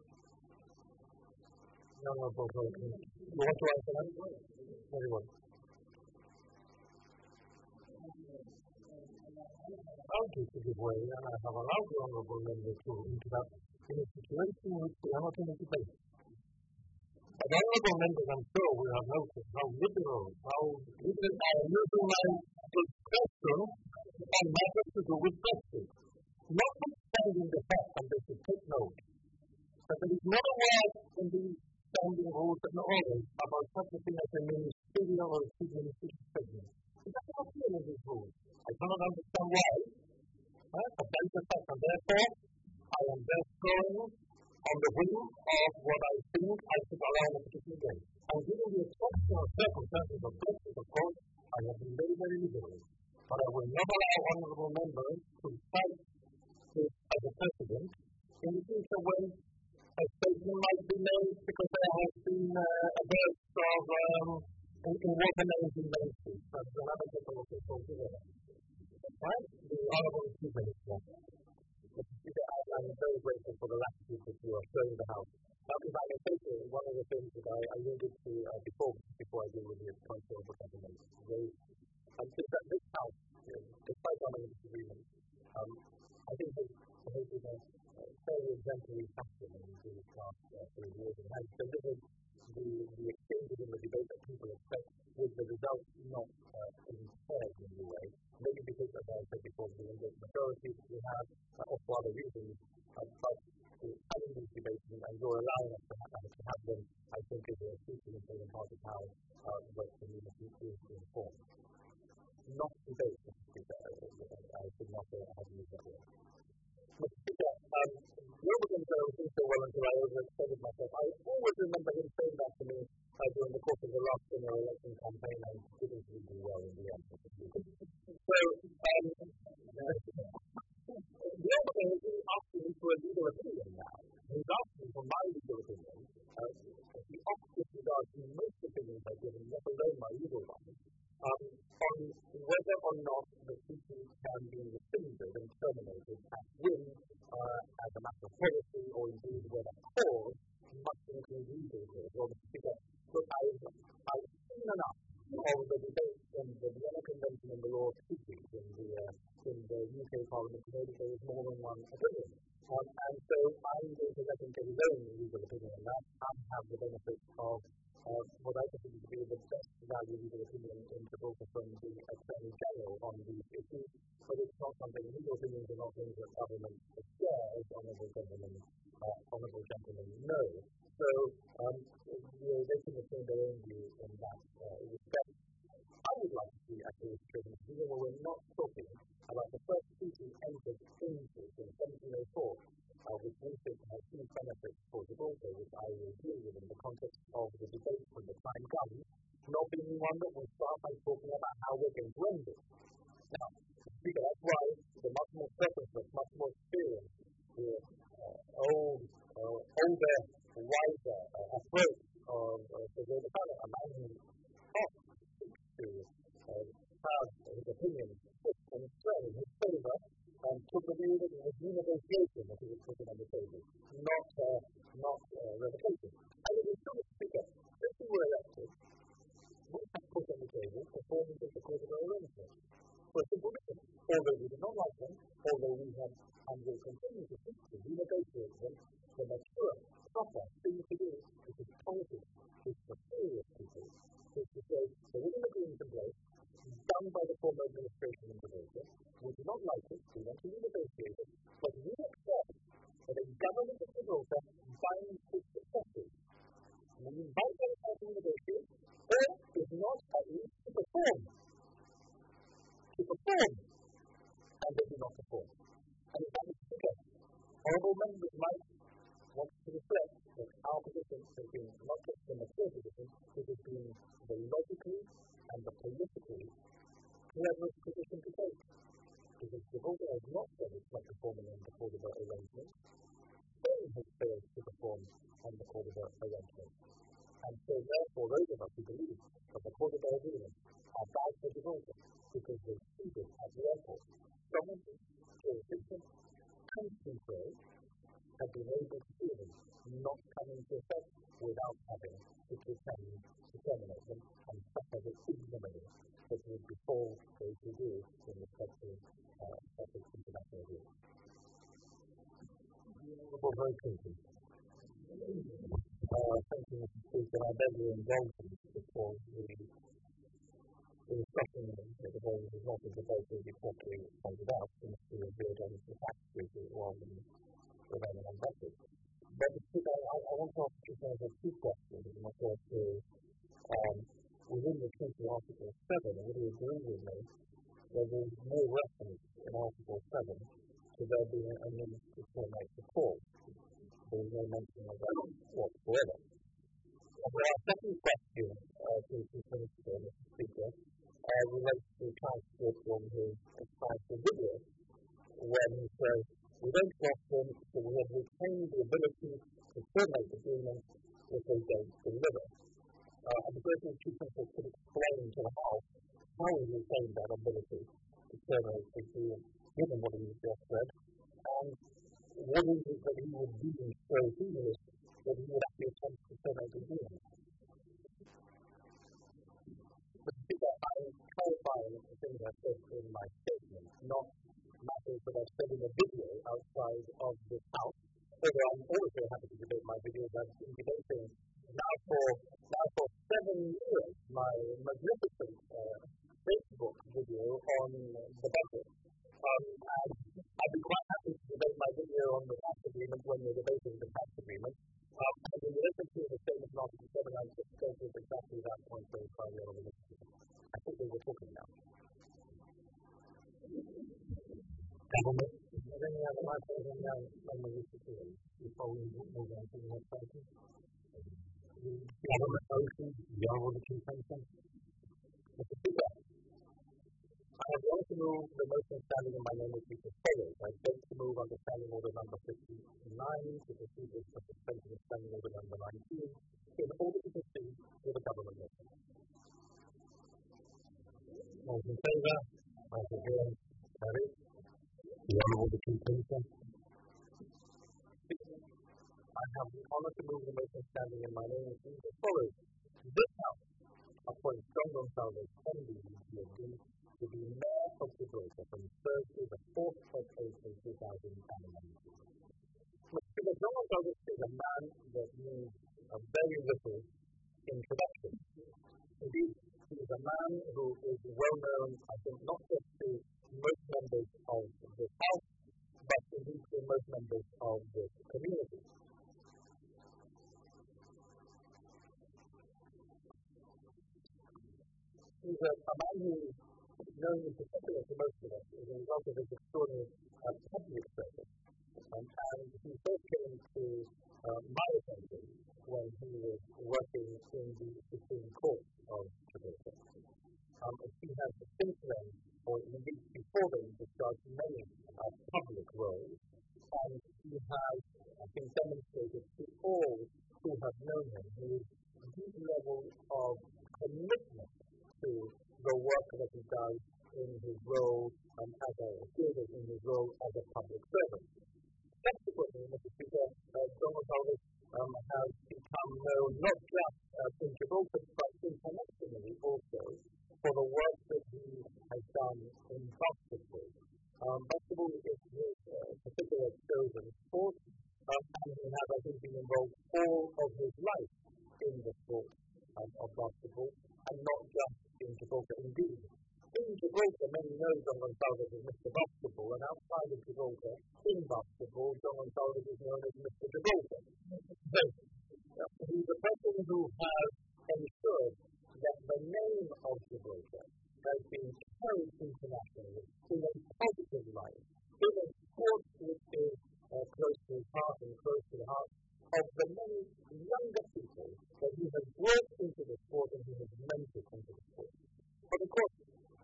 No, no, no, no. You want to answer that? Very well. I'll to give way, and I have allowed the Honourable Member to interrupt in a situation in which we are not in a debate. But Honourable Members, I'm sure we have noticed how liberal, how liberal I am using my discretion on matters to do with justice. Notwithstanding the fact, and they should take note, that there is not a word in the standing rules and orders about such a thing as a ministerial or administrative segment. It does not appear in these rules. I cannot understand why, uh, but that is the fact, and therefore I am just going on the whim of what I think I should allow in a particular day. And given the exceptional circumstances of justice, of course, I have been very, very liberal. But I will not allow honourable members to cite this as a precedent in the future when a statement might be made because there has been uh, a burst of um, in, in weaponizing ministries. That's another couple of things altogether. Right? The Honourable Chief Minister. Mister Speaker, I'm very grateful for the latitude that you are showing the House. Now, if I may say so, one of the things that I, I alluded to uh, before, before I deal with the Council of the Government, they, I think that this House, you know, despite our many disagreements, um, I think has behaved in a uh, fairly exemplary fashion in the past uh, three years and has delivered the, the exchanges in the debate that people expect, with the results not uh, impaired in any way. Maybe because, as I said before, the majority that we have, uh, or for other reasons, uh, but having these debates and you're allowing us to have, uh, to have them, I think, is a crucial important part of how uh, the community is informed. Not debate, Mister Speaker, I should not uh, have used that word. Mister Speaker, um, the Overton was doing so well until I overextended myself. I always remember him saying that to me uh, during the course of the last general election campaign, and didn't really do well in the end. So, um, the Overton is asking me for a legal opinion now. He's asking for my legal opinion. Uh, the opposite regards to most opinions I've given, let alone my legal ones. Um, on whether or not the treaty can be rescinded and terminated at will uh, as a matter of policy, or indeed whether cause must include legal cause. Well, Mister Speaker, look, I've, I've seen enough of the debates in the Vienna Convention and the law of treaties in the, uh, in the U K Parliament to know that there is more than one opinion. Um, and so I'm going to let him get his own legal opinion on that and have the benefit of Uh, what I consider to be the best value legal opinion in Gibraltar from the Attorney General on these issues, but it's not something, legal opinions are not things that government shares, honourable gentlemen, uh, honourable gentlemen know. So, um, you know, they can assume their own view in that uh, respect. I would like to see actually restrictions, even though we're not talking about the first treaty entered into in seventeen oh four, Uh, which we think has huge benefits for Gibraltar, which I will deal with in the context of the debate when the time comes, not being one that will start by talking about how we're going to end it. Now, Speaker, that's why the much more circumspect, much more experienced, the uh, old, uh, older, wiser uh, approach of uh, the Gibraltar, a man who put it on the table, not uh, not uh, revocation. And it is still a speaker. If we were elected, we have put on the table performance of the Court of Arrangement. For a simple reason, although we do not like them, although we have and will continue to seek to renegotiate them, the mature, proper thing to do is to politics, is for serious people, is to say there is an agreement in place, done by the former administration in Jamaica. We do not like it, we want to renegotiate it, but we accept that a government of Gibraltar binds its successors. And we invite them to renegotiate, or if not, at least to perform. To perform. And they do not perform. And if that is bigger, honourable members might want to reflect that our position has been not just the mature position, it has been the logically and the politically cleverest position to take. Because Gibraltar has not said it's not performing on the Court of Arrangement. Spain has failed to perform on the Court of Arrangement. And so therefore those of us who believe that the Court of Arrangement are bad for Gibraltar because they seated at the airport. Sovereignty, jurisdiction, and control have been able to see them not come into effect without having to pretend to terminate them and suffer the ignominy that would befall those who do in respect to uh, international law. Well, very quickly. Uh, thank you, Mister Speaker. I beg your indulgence before the discussion that the vote is not a debate as you properly pointed out, since we revealed on the fact sheet as well than remaining on budget. But the Speaker, I, I want to ask you kind of two questions. And my first is, um, within the Treaty Article seven, would you agree with me that there is no reference in Article seven to there being a need to terminate the court? There is no mention of that whatsoever. And our second question uh, to the Minister, Mister Speaker, uh, relates to the transcript from his expansive video, when he says, we don't trust them, so we have retained the ability to terminate the agreement if they don't deliver. Uh, and the British Chief Minister could explain to the House how he retained that ability to terminate the agreement, given what he just said, and what is it that he would do so serious that he would actually attempt to terminate the agreement. But I think that I'm clarifying the things I said in my statement, not matters that I've said in a video outside of this House. Although I'm always very happy to debate my videos, I've been debating now for now for seven years my magnificent uh, Facebook video on the budget. Um, and I'd be quite happy to debate my video on the tax agreement when we're debating the tax agreement. Um, and when you listen to the statement of Article seven, I'm just going to exactly that point very clearly on the list. I think they were talking now. Government, is there any other matters on the on the list of things before we move on to the next item? Government motion, the honourable Chief Minister. Mister Speaker, I have wanted to move the motion standing in my name which is as follows. I beg to move under Standing Order number fifty-nine to proceed with the suspension of Standing Order number nineteen in order to proceed with the government motion. Those in favour, those against, carried. The Honourable Chief Minister. I have the honour to move the motion standing in my name which is as follows. This House appoints John Gonsalves, M D, P M D, to be Mayor of Gibraltar from Thursday, the fourth of April, two thousand nineteen. Mister John Gonsalves is a man that needs a very little introduction. Indeed, he is a man who is well known, I think, not just to most members of this House, but indeed to most members of this community. He's a, a man who is known in particular to most of us as a result of his extraordinary uh, public service. Um, and he first came to uh, my attention when he was working in the Supreme Court of Gibraltar. Um, he has since then, or indeed before then, discharged many uh, public roles, and he has, I think, demonstrated to all who have known him his deep level of commitment to the work that he does in his role um, as a student, in his role as a public servant. Subsequently, Mister Speaker, uh, John Gonsalves um, has become known not just uh, in Gibraltar but internationally also for the work that he has done in basketball. Um, basketball is his uh, particular chosen sport, um, and he has, I think, been involved all of his life in the sport um, of basketball, and not just in Gibraltar. Indeed, in Gibraltar, many know John Gonsalves as Mister Basketball, and outside of Gibraltar, in basketball, John Gonsalves is known as Mister Gibraltar. So, uh, he's a person who has ensured that the name of Gibraltar has been carried internationally in a positive light, in a sport which is uh, close to his heart and close to the heart of the many younger people that he has brought into the sport and he has mentored into the sport. But of course,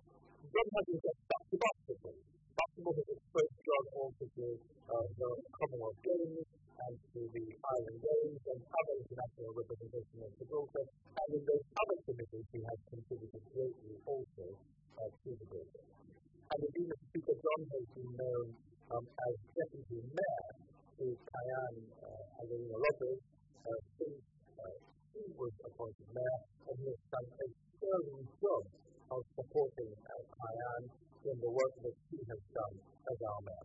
John hasn't just stuck to basketball. Basketball has exposed John also to uh, the Commonwealth Games and to the Island Games and other international representation of Gibraltar, and in those other committees he has contributed greatly also uh, to Gibraltar. And indeed, Mister Speaker, John has been known um, as Deputy Mayor to Cayenne uh, Algerino Lopez uh, since uh, he was appointed Mayor, and he has done a sterling job of supporting uh, Cayenne in the work that he has done as our Mayor.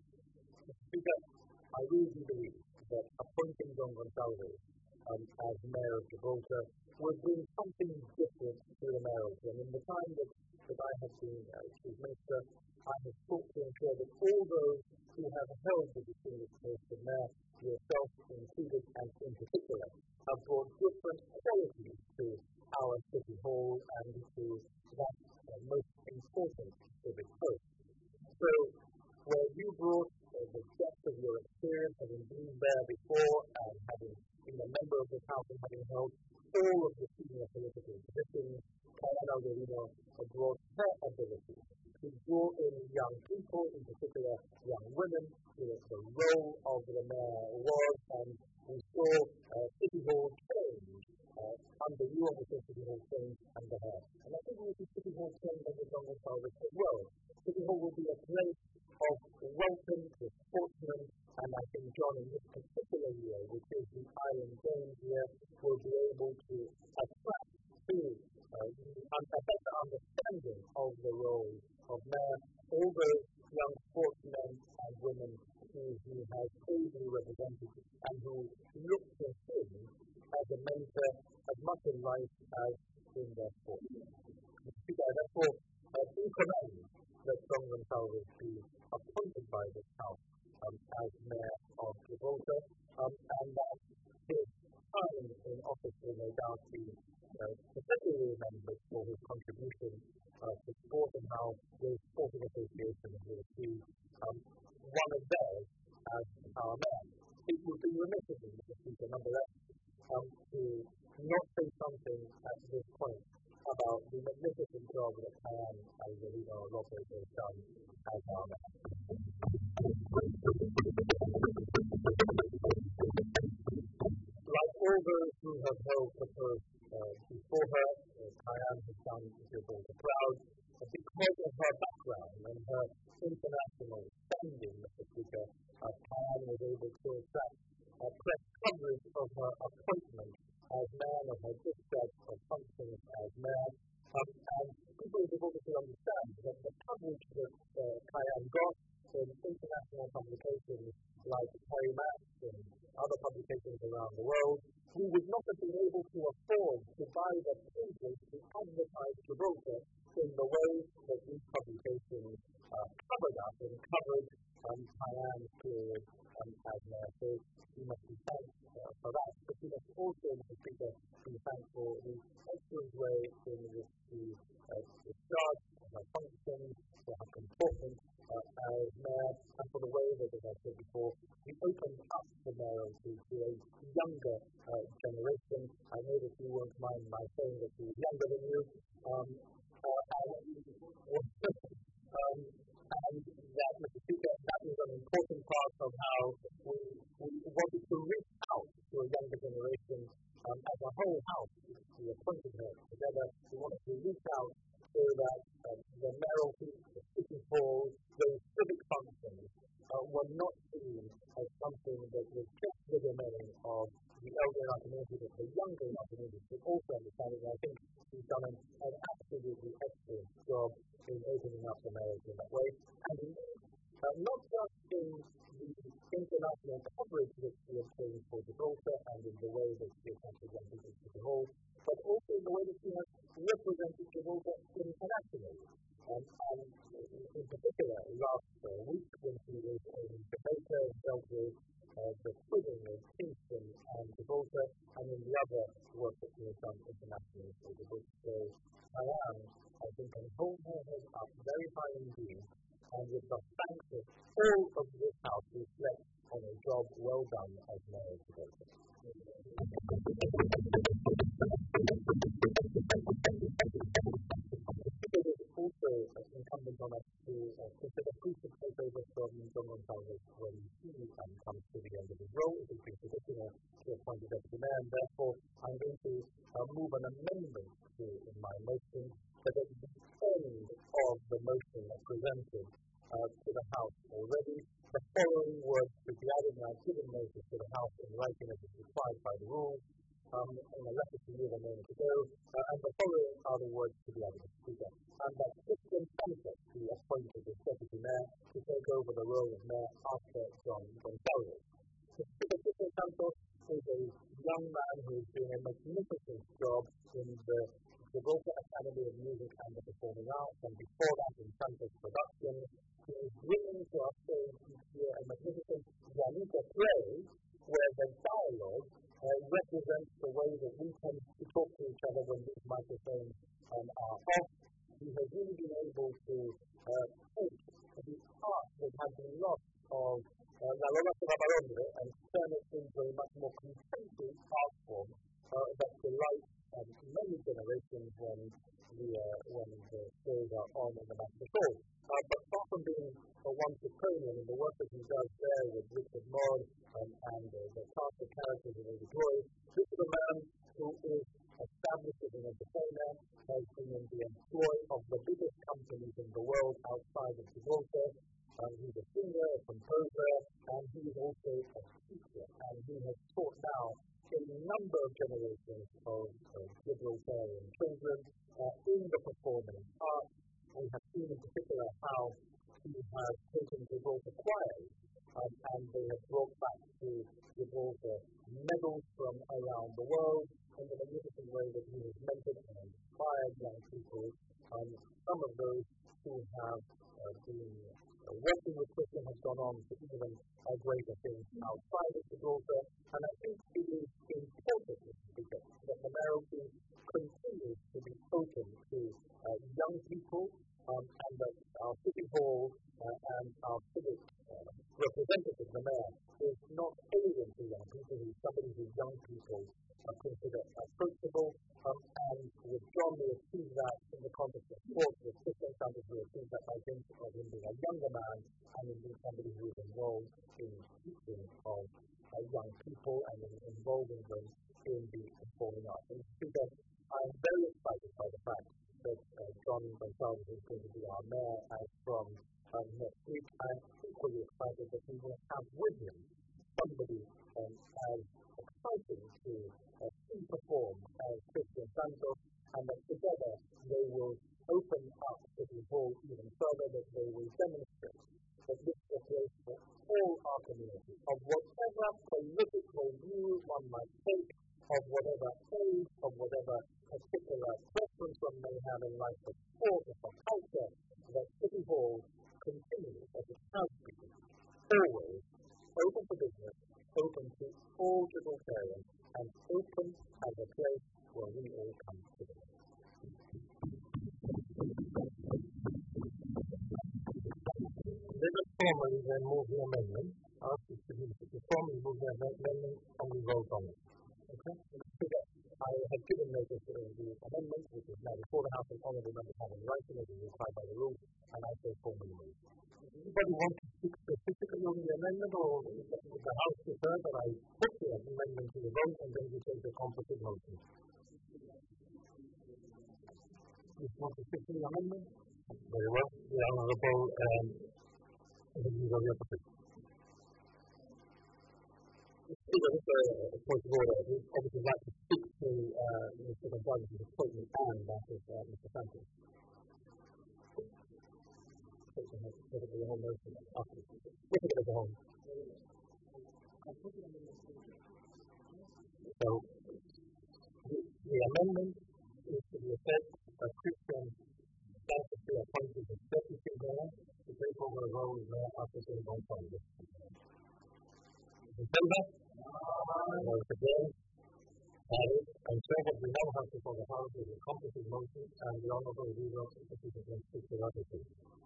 Mister Speaker, I really do believe that appointing John Gonsalves um, as Mayor of Gibraltar will bring something different to the mayoralty. And in the time that, that I have been uh, Chief Minister, I have sought to ensure that all those who have held the distinguished post of Mayor, yourself included and in particular, have brought different qualities to our City Hall and to that uh, most important civic post. So, where you brought uh, the depth of your experience, having been there before and having been a member of this House and having held all of the senior political positions, Cayenne Algerino brought her ability to draw in young people, in particular young women, to the role of the Mayor was, and we saw uh, City Hall change uh, under you, and we saw City Hall change under her. And I think we will see City Hall change under John Gonsalves as well. City Hall will be a place of welcome to sportsmen, and I think John, in this particular year, which is the Island Games year, will be able to attract to uh, a better understanding of the role of Mayor, all those young sportsmen and women who he has ably represented and who look to him as a mentor as much in life as in their sport. Mister Therefore, uh, do commend that John Gonsalves be appointed by this House um, as Mayor of Gibraltar, um, and that his time in office will no doubt be uh, particularly remembered for his contribution uh, to sport and how those sporting associations will see um, one of theirs as our Mayor. It would be remiss of me, Mister Speaker, nonetheless, um, to not say something at this point about the magnificent job that Cayenne Algerino Lopez has done as our Mayor. Like all those who have held the post uh, before her, uh, Cayenne has done Gibraltar proud uh, because of her background and her international standing, Mister Speaker. Uh, Cayenne was able to attract uh, press coverage of her appointment as Mayor, of her discharge of functions as Mayor, um, and people are able to understand that the coverage that uh, Cayenne got in international publications like Harry Max and other publications around the world, we would not have been able to afford to buy the privilege to advertise Gibraltar in the way that these publications uh, covered us and covered um, Cayenne's period um, as Mayor. So we must be thanked uh, for that, but we must also, Mister Speaker, be thanked for the excellent way in which she uh, discharged her functions, for her comportment uh, as Mayor, and for the way that, as I said before, we opened up the mayoralty to a younger uh, generation. I know that you won't mind my saying that she was younger than you, um, uh, and, um, and that, Mister Speaker, that was an important part of how we, we wanted to reach out to a younger generation. Um, as a whole house, we appointed her together. We wanted to reach out so that um, the mayoralty, the city hall, those civic functions uh, were not seen as something the mayors in that way. And indeed, uh, not just in the international coverage that she obtained for Gibraltar and in the way that she has represented it to the whole, but also in the way that she has represented Gibraltar internationally. Um, and in particular, last uh, week when she was in Jamaica and dealt with uh, the swimming of Kingston and Gibraltar, and in the other work that she has done internationally for the book. So I am, I think, can hold her head up very high indeed, and with the thanks of all of this house reflect on a job well done as Mayor of Gibraltar. It is also incumbent on us to uh, consider who should take over from John Gonsalves when he um, comes to the end of his role. It has been traditional to appoint a deputy mayor, and therefore I'm going to uh, move an amendment to in my motion that at the end of the motion presented uh, to the House already, the following words should be added, and I've given notice to the House in writing as is required by the rules, um, in a letter to you a moment ago, uh, and the following are the words to be added, Speaker, and that Christian Sanchez be appointed as deputy mayor to take over the role of mayor after John Gonsalves. Christian Sanchez is a young man who is doing a magnificent job in the Gibraltar Academy of Music and the Performing Arts, and before that in Sanchez Production. He is bringing to our stage each year a magnificent Juanita play where the dialogue uh, represents the way that we tend to talk to each other when these microphones um, are off. He has really been able to uh, take the art that has been lost of uh, La Lola Babalondre and turn it into a much more contemporary art form uh, that delights um, many generations when the, uh, when the shows are on in the National Hall. Uh, but far from being a one-to-ponian in the work that he does there with Richard Moore um, and uh, the cast of characters in Lady Glory, this is a man who is established as an entertainer, has been in the employ of the biggest companies in the world outside of Gibraltar. Um, he's a singer, a composer, and he is also a teacher, and he has taught now a number of generations of uh, Gibraltarian children uh, in the performing arts. We have seen in particular how he has taken Gibraltar choirs um, and they have brought back to Gibraltar medals from around the world in the magnificent way that he has mentored and inspired young people. Um, some of those who have uh, been uh, working with Christian have gone on to even uh, greater things outside of Gibraltar, and I think it is important because that the Mayoralty continues to be open to uh, young people, um, and that our City Hall uh, and our civic uh, representative, the Mayor, is not alien to young people. He's somebody who young people uh, consider approachable, um, and with John we achieve that in the context of sports, with Christian Sanchez we achieve that by him, of him being a younger man, and indeed somebody who is involved in teaching of uh, young people and in involving them in the performing arts. And Speaker, I'm very excited by the fact that uh, John Gonsalves is going to be our mayor as from um, next week. I'm equally excited that we will have with him somebody um, as exciting to uh, see perform as Christian Sanchez, and that together they will open up City Hall even further, that they will demonstrate that this is a place for all our community, of whatever political view one might take, of whatever age, of whatever particular preference one may have in life for sport or for culture, that City Hall continues, as it has been, always open for business, open to all Gibraltarians, and open as a place where we all come together. David formally then move the amendment, ask the city to formally move the amendment, and we vote on it. Okay? I have given notice of the amendment, which is now before the House and honourable members have in writing, as is required by the rules, and I say formally move. Does anybody want to speak specifically on the amendment, or does the House prefer that I put the amendment to the vote and then we take the composite motion? You want to speak to the amendment? Very well. The Honourable um, Speaker, the opposition. Speaker, just a, a point of order. We'd obviously like to speak to uh, Mister Gonsalves' appointment and that of uh, Mister Sanchez. taking her sort of the whole notion after the difficult as a whole. So, the, the amendment is to the effect that Christian Santa Fe appointed as deputy mayor to take over a role as mayor after Saint Gonçalves. In favor? Vote against? Carried. And so what we now have before the House is a competent motion and the Honourable Leader of the People against Speaker Rutherford.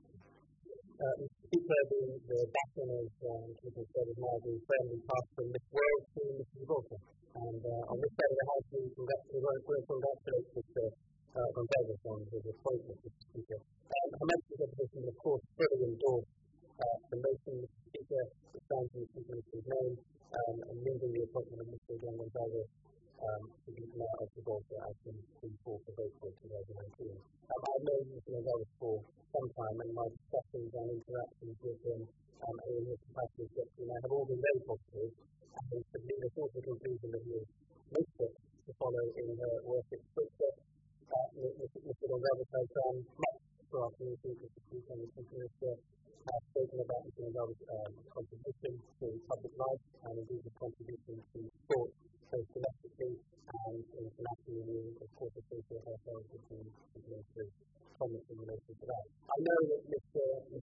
Uh, Mister Speaker, the, the baton is, um, as I said, is now being firmly passed from Miz Wales to Mister Gibraltar. And uh, on this side of the House, we congratulate Mister Uh, Gonzalez on his appointment, Mister Speaker. Um, Her Majesty's opposition will, of course, fully endorse uh, the motion, Mister Speaker, to stand in the Speaker's name, um, and moving the appointment of Mister John Gonzalez um, to be mayor of Gibraltar as from the fourth of April twenty nineteen. Um, I've known Mister Gonzalez for some time, and my discussions and interactions with him um, in his capacity as deputy mayor have all been very positive, and it's to lead us all to the conclusion that he has no steps to follow in her worship's footsteps. Uh, Mister Gonzalez has done much for our community, Mister Speaker, and Mister Minister has spoken about Mister Gonzalez's um, contribution to public life and indeed his contribution to sport, both domestically and internationally. Of course, associate ourselves with the Minister's comments in relation to that. I know that Mister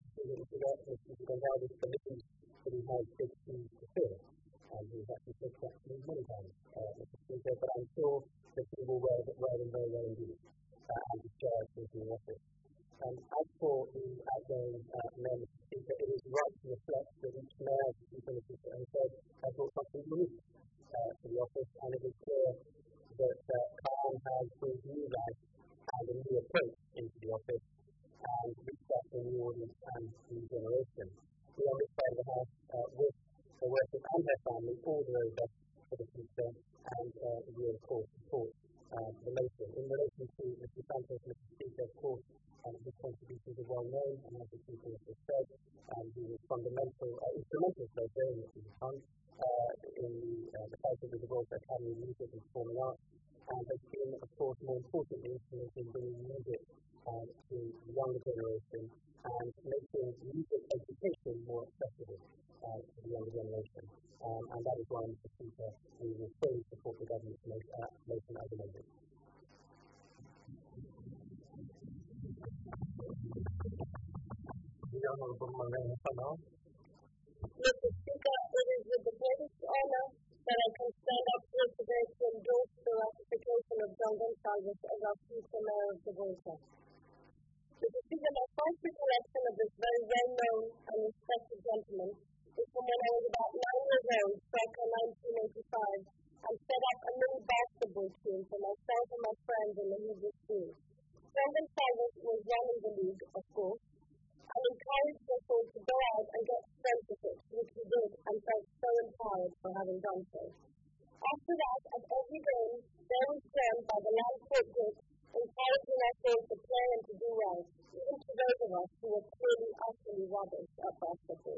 Mister Gonzalez believes that he has big shoes to fill, and he's actually said that to me many times, uh, Mister Speaker, but I'm sure that he will wear, wear them very well indeed, uh, and discharge his new office. Um, as for the outgoing uh, mayor, Mister Speaker, it is right to reflect that each mayor, as the Chief Minister has said, has brought something unique uh, to the office, and it is clear that uh, Carl has brought new life and a new approach into the office, and reached out to a new audience and new generation. We on this side of the House uh, wish the worship and her family all the very best for the future, and uh, we of course support uh, the motion. In relation to Mister Santos, Mister Speaker, of course, um, his contributions are well known, and as the Chief Minister said, um, he was fundamental, uh, instrumental for very much in the fund, uh, in the, uh, the fight of the Gibraltar Academy of Music and Performing Arts, and has been, of course, more importantly, instrumental in bringing music uh, to the younger generation and making music education more accessible uh, to the younger generation. Um, and that is why, Mister Speaker, we will fully support the government's uh, motion as amended. The Honourable Mariana Fanal. Mister Speaker, it is with the greatest honour that I can stand up here today to endorse the ratification of John Gonzalez as our future mayor of Gibraltar. Mister Speaker, my first recollection of this very well-known and respected gentleman is from when I was about nine years old, circa nineteen eighty-five, and set up a little basketball team for myself and my friends in the Hebrew school. John Gonzalez was running the league, of course, and encouraged us all to go out and get sponsorships, which we did, and felt so empowered for having done so. After that, at every game, there was John by the loud football, encouraging us all to play and to do well, even to those of us who were clearly utterly rubbish at basketball.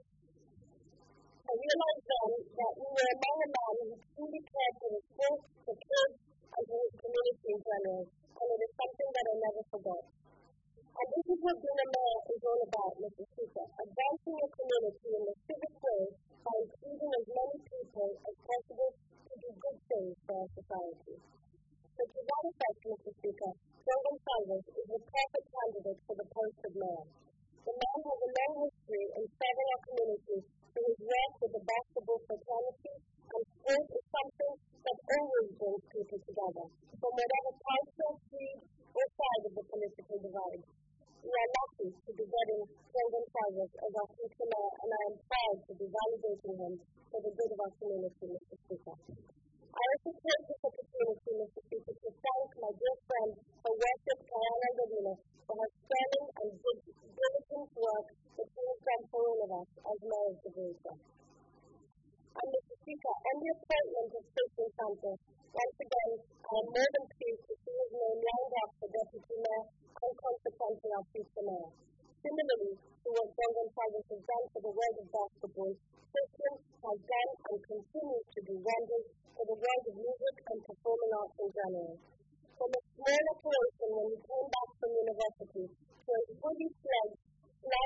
I realized then that we were among a man who truly cared for the sport, the kids, and for his community in general, and it is something that I never forgot. And this is what being a mayor is all about, Mister Speaker, advancing your community in the civic way by including as many people as possible to do good things for our society. So to that effect, Mister Speaker, John Gonzalez is the perfect candidate for the post of mayor. The man has a long history in serving our community through his work with the basketball fraternity, and sport is something that always brings people together, from whatever culture, creed, or side of the political divide. We are lucky to be getting John Gonzalez as our future mayor, and I am proud to be validating him for the good of our community, Mister Speaker. I also take this opportunity, Mister Speaker, to thank my dear friend, her worship, Diana Godina, for her sterling and diligent work that she has done for all of us as mayor of Gibraltar. And Mister Speaker, on the appointment of Christian Santos, once again, I am more than pleased to see his name lined up for deputy mayor and consequently our future mayor. Similarly to what John Gonzalez has done for the world of basketball, Christian has done and continues to do wonders for the world of music and performing arts in general. From a small operation when he came back from university to a fully fledged,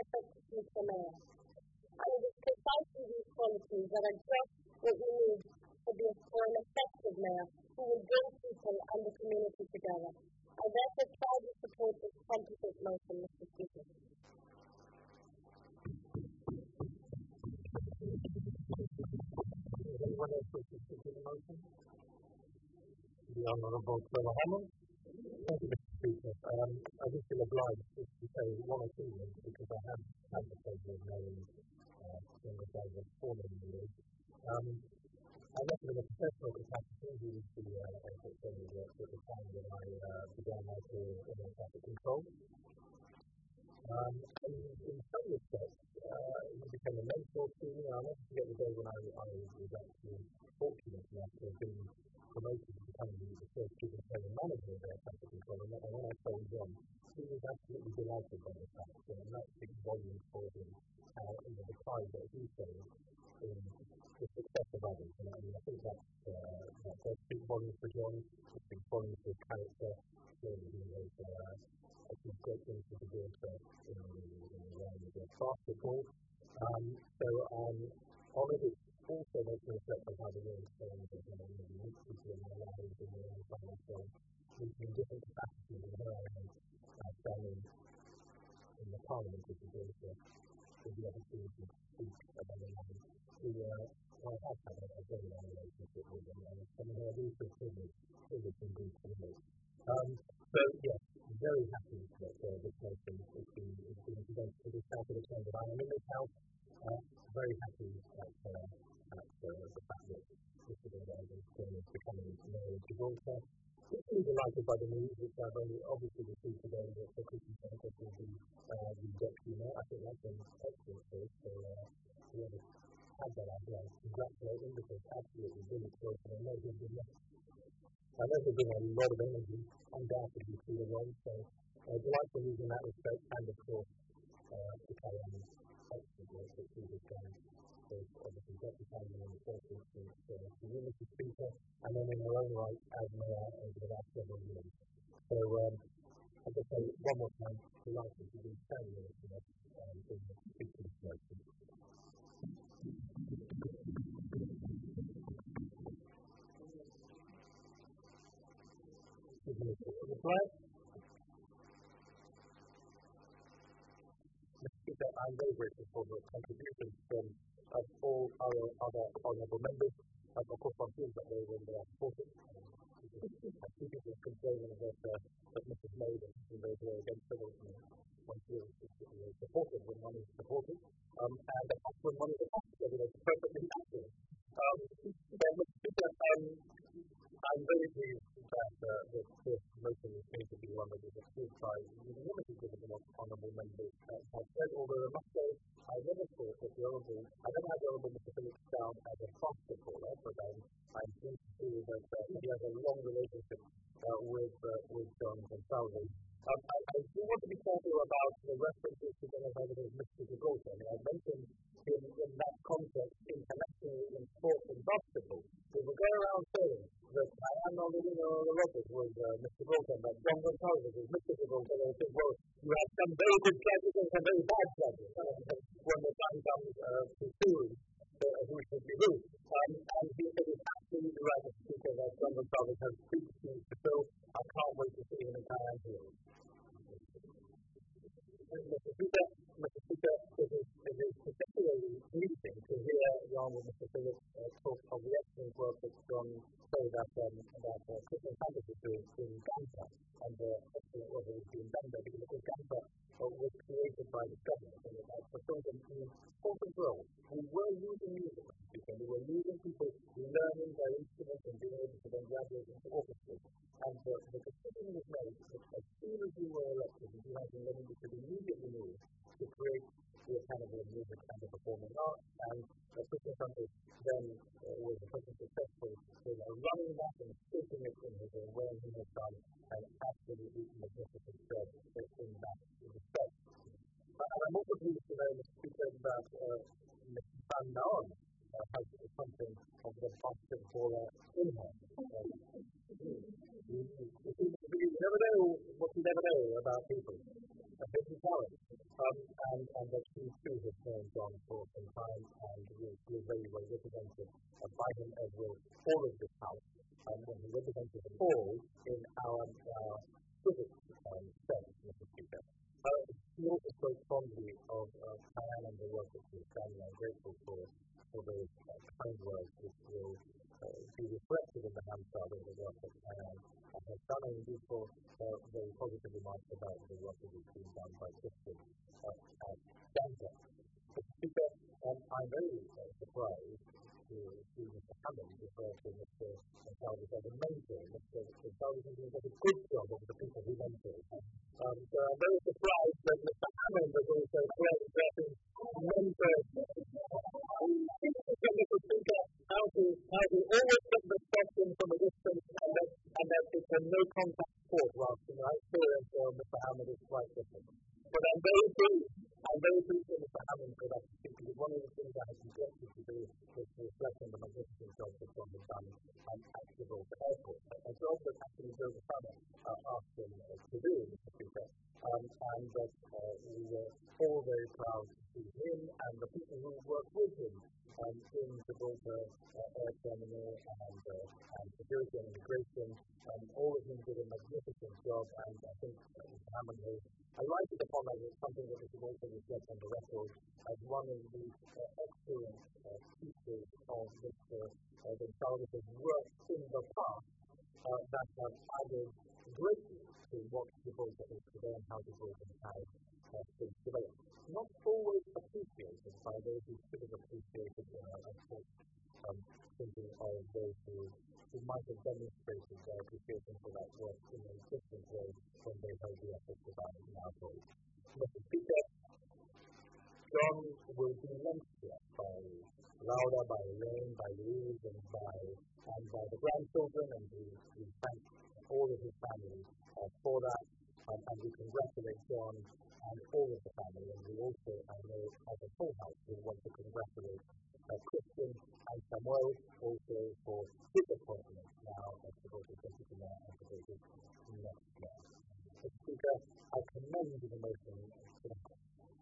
effectively for mayor. And it is precisely these qualities that are just what we need to be for an effective mayor who will bring people and the community together. I therefore proudly support this composite motion, Mister Speaker. Anyone else wish to speak to the motion? The Honourable Trevor Hammond. Thank you, Mister Speaker. Um, I just feel obliged to say one or two things because I have had the pleasure of knowing uh, Senator David for many years. Um, I met him in a professional capacity. He was the uh, Exit Senator at the time that I uh, began my career in air traffic control. Um, and in some respects, uh, he became a mentor to me. I'll never forget the day when I, I was actually fortunate enough to have been promoted to become the first chief engineering manager of air traffic control. And when I told John, he was absolutely delighted by the fact, and that speaks volumes for him, how, you know, the pride that he showed in the success of others. And I mean, I think that, uh, that does speak volumes for John. It speaks volumes for his character. Clearly, he was uh, achieved great things with the daughter in the, in the realm of basketball. Um, so um, honoured it also makes me reflect on how the world is going, and you know, we meet people in our lives and we all find ourselves meeting in different capacities. And here I am uh, standing in the Parliament with the daughter with the opportunity to speak about a man who uh, well, I have had a, a very long relationship with him, and someone who I do feel privileged, privileged indeed to know. Um, so, yes, very happy that uh, this motion is being, is being presented to this House of the Chamber. I am in this House, uh, very happy at, uh, at uh, the fact that Mister Gordon is becoming mayor of Gibraltar. Equally delighted by the news, which I've only obviously received today, that the Christian Centre will be uh, the deputy mayor. I think that's an excellent choice. So, uh, whoever had that idea, I congratulate him because it's absolutely brilliant choice, and I know he'll be next. I know there's been a lot of energy undoubtedly through the role, so uh, delightful news in that respect, and of course, uh, to carry on excellent work that he has done. There's obviously deputising in the first instance, uh, community speaker, and then in her own right as mayor over the last several years. So, um, as I say, one more time, delighted to be standing here today um, in the speaker's motion. Mister Speaker, I'm very grateful for the contributions from uh, all our other honourable members. Um, of course, I'm pleased that they were uh, supported. I think it was complaining that, uh, that Missus May that those were against it, and one feels supported when one is supported. Um, and the fact when one is opposed, it's perfectly natural. Um, but Mister Speaker, um, I'm very pleased that uh, this, this motion is going to be one that is approved by the limited group of honourable members that have said, although I must say, I never thought that the Honourable, I never had the Honourable Mister Phillips down as a basketballer, but I'm, I'm pleased to see that uh, he has a long relationship uh, with, uh, with John Gonsalves. Um, I, I do want to be careful about the references to the Honourable Mister Gibraltar. I mean, I mentioned in, in that context internationally in sports and basketball. We will go around saying that I am not living on the record with uh, Mister Gibraltar, but John Gonsalves is Mister Gibraltar. They said, well, you have some very good judges and some very bad judges. When the time comes uh, to choose uh, who should be who. Um, and he said it's absolutely right, Mister Speaker, that John Gonsalves has big shoes to fill. I can't wait to see him in Cayenne Hill. Mister Speaker, Mister Speaker, it is, it is particularly pleasing to hear the Honourable Mister Phillips uh, talk of the excellent work that John said that, um, that uh, Christian Sanders is doing in Gaza, and the uh, excellent work that is being done there, because of course Gaza uh, was created by the government, and it has fulfilled an important role. We were losing music, Mister Speaker, we were losing people learning their instruments and being able to then graduate into orchestras. And the, the decision was made that as soon as we were elected in two thousand eleven, we could immediately move to create the Academy of Music and the Performing Arts, and uh, Christian Sanders then uh, was a person successful in uh, running that and shaping it in his own way, and he has done an absolutely magnificent job in that respect. Uh, and I'm also pleased to know, Mister Speaker, that uh, Mister Van Naon uh, has something of the basketballer in her. Uh, you, you, you, you never know what you never know about people. a business challenge. Um, and, and that she too has known John for some time and will feel very well represented uh, by him as will all of this house. Um, when he represented them all in our uh, civic um, sense, Mister Speaker. Uh, he also spoke fondly of uh, Diane and the work that she has done, and I'm grateful for, for those uh, kind words which will uh, be reflected in the Hansard of the work that Diane uh, has done, and indeed for uh, very positive remarks about the work that is being done by Christian uh, at Stanford. Mister Speaker, um, I'm very uh, surprised to see Mister Hammond refer to Mister Chalmers as a mentor. Mister Chalmers has done a good job of the people he mentors. Um, so I'm very surprised that Mister Hammond has also played certain mentors. Mister Speaker, how to, how to always get the question from a distance and that, and that it's a no-contact sport, whilst in my experience of Mister Hammond is quite different. But I'm very pleased. I'm very pleased with Mister Hammond for that, because one of the things I have neglected to do is to reflect on the magnificent job that John has done um, at Gibraltar Airport. A job that actually Joe Buchanan uh, asked him uh, to do, Mister Speaker, um, and that uh, we were all very proud to see him and the people who work with him um, in Gibraltar uh, Air Terminal and, uh, and security and immigration. Um, all of them did a magnificent job, and I think uh, Mister Hammond has highlighted upon that as something that we should also reflect on the record as one of the uh, excellent uh, pieces of Mister Uh, Gonzalez's work in the past uh, that have added greatly to what Gibraltar is today and how Gibraltar has uh, been developed. Not always appreciated by those who should have appreciated it, uh, of course, um, thinking of those who, who might have demonstrated their appreciation for that work in a different way when they held the efforts of that in our voice. Mister Speaker, John will be lent here by Laura, by Elaine, by Louise, and by, and by the grandchildren, and we, we thank all of his family uh, for that, um, and we congratulate John and all of the family, and we also, I know, as a full house, we want to congratulate uh, Christian and Samuel also for his appointment now as the Gibraltar Deputy Mayor and the Gibraltar next year. Mister Speaker, I commend the motion to the House.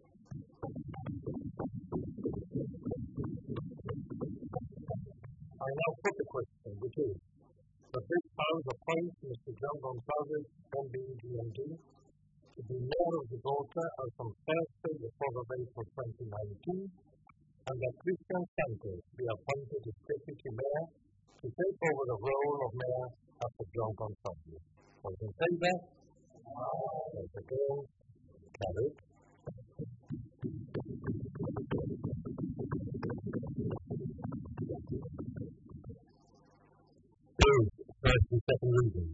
I now put the question, which is, that this House appoint Mister John Gonzalez, M B E G M D, to be Mayor of Gibraltar as from Thursday, the fourth of April twenty nineteen, and that Christian Santos be appointed as Deputy Mayor to take over the role of Mayor after John Gonzalez. Those in favour? Those against? Carried. First and second reading.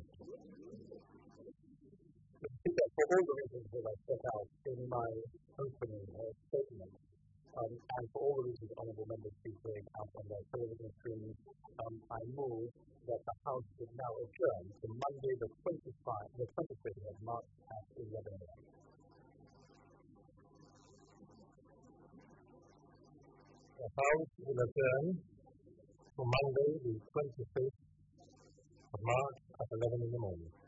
For all the reasons that I set out in my opening uh, statement, um, and for all the reasons honourable members keep bringing out on their television screens, um, I move that the House should now adjourn to Monday the twenty-fifth, the twenty-fifth of March at eleven a m The House will adjourn to Monday the twenty-fifth of March at eleven in the morning.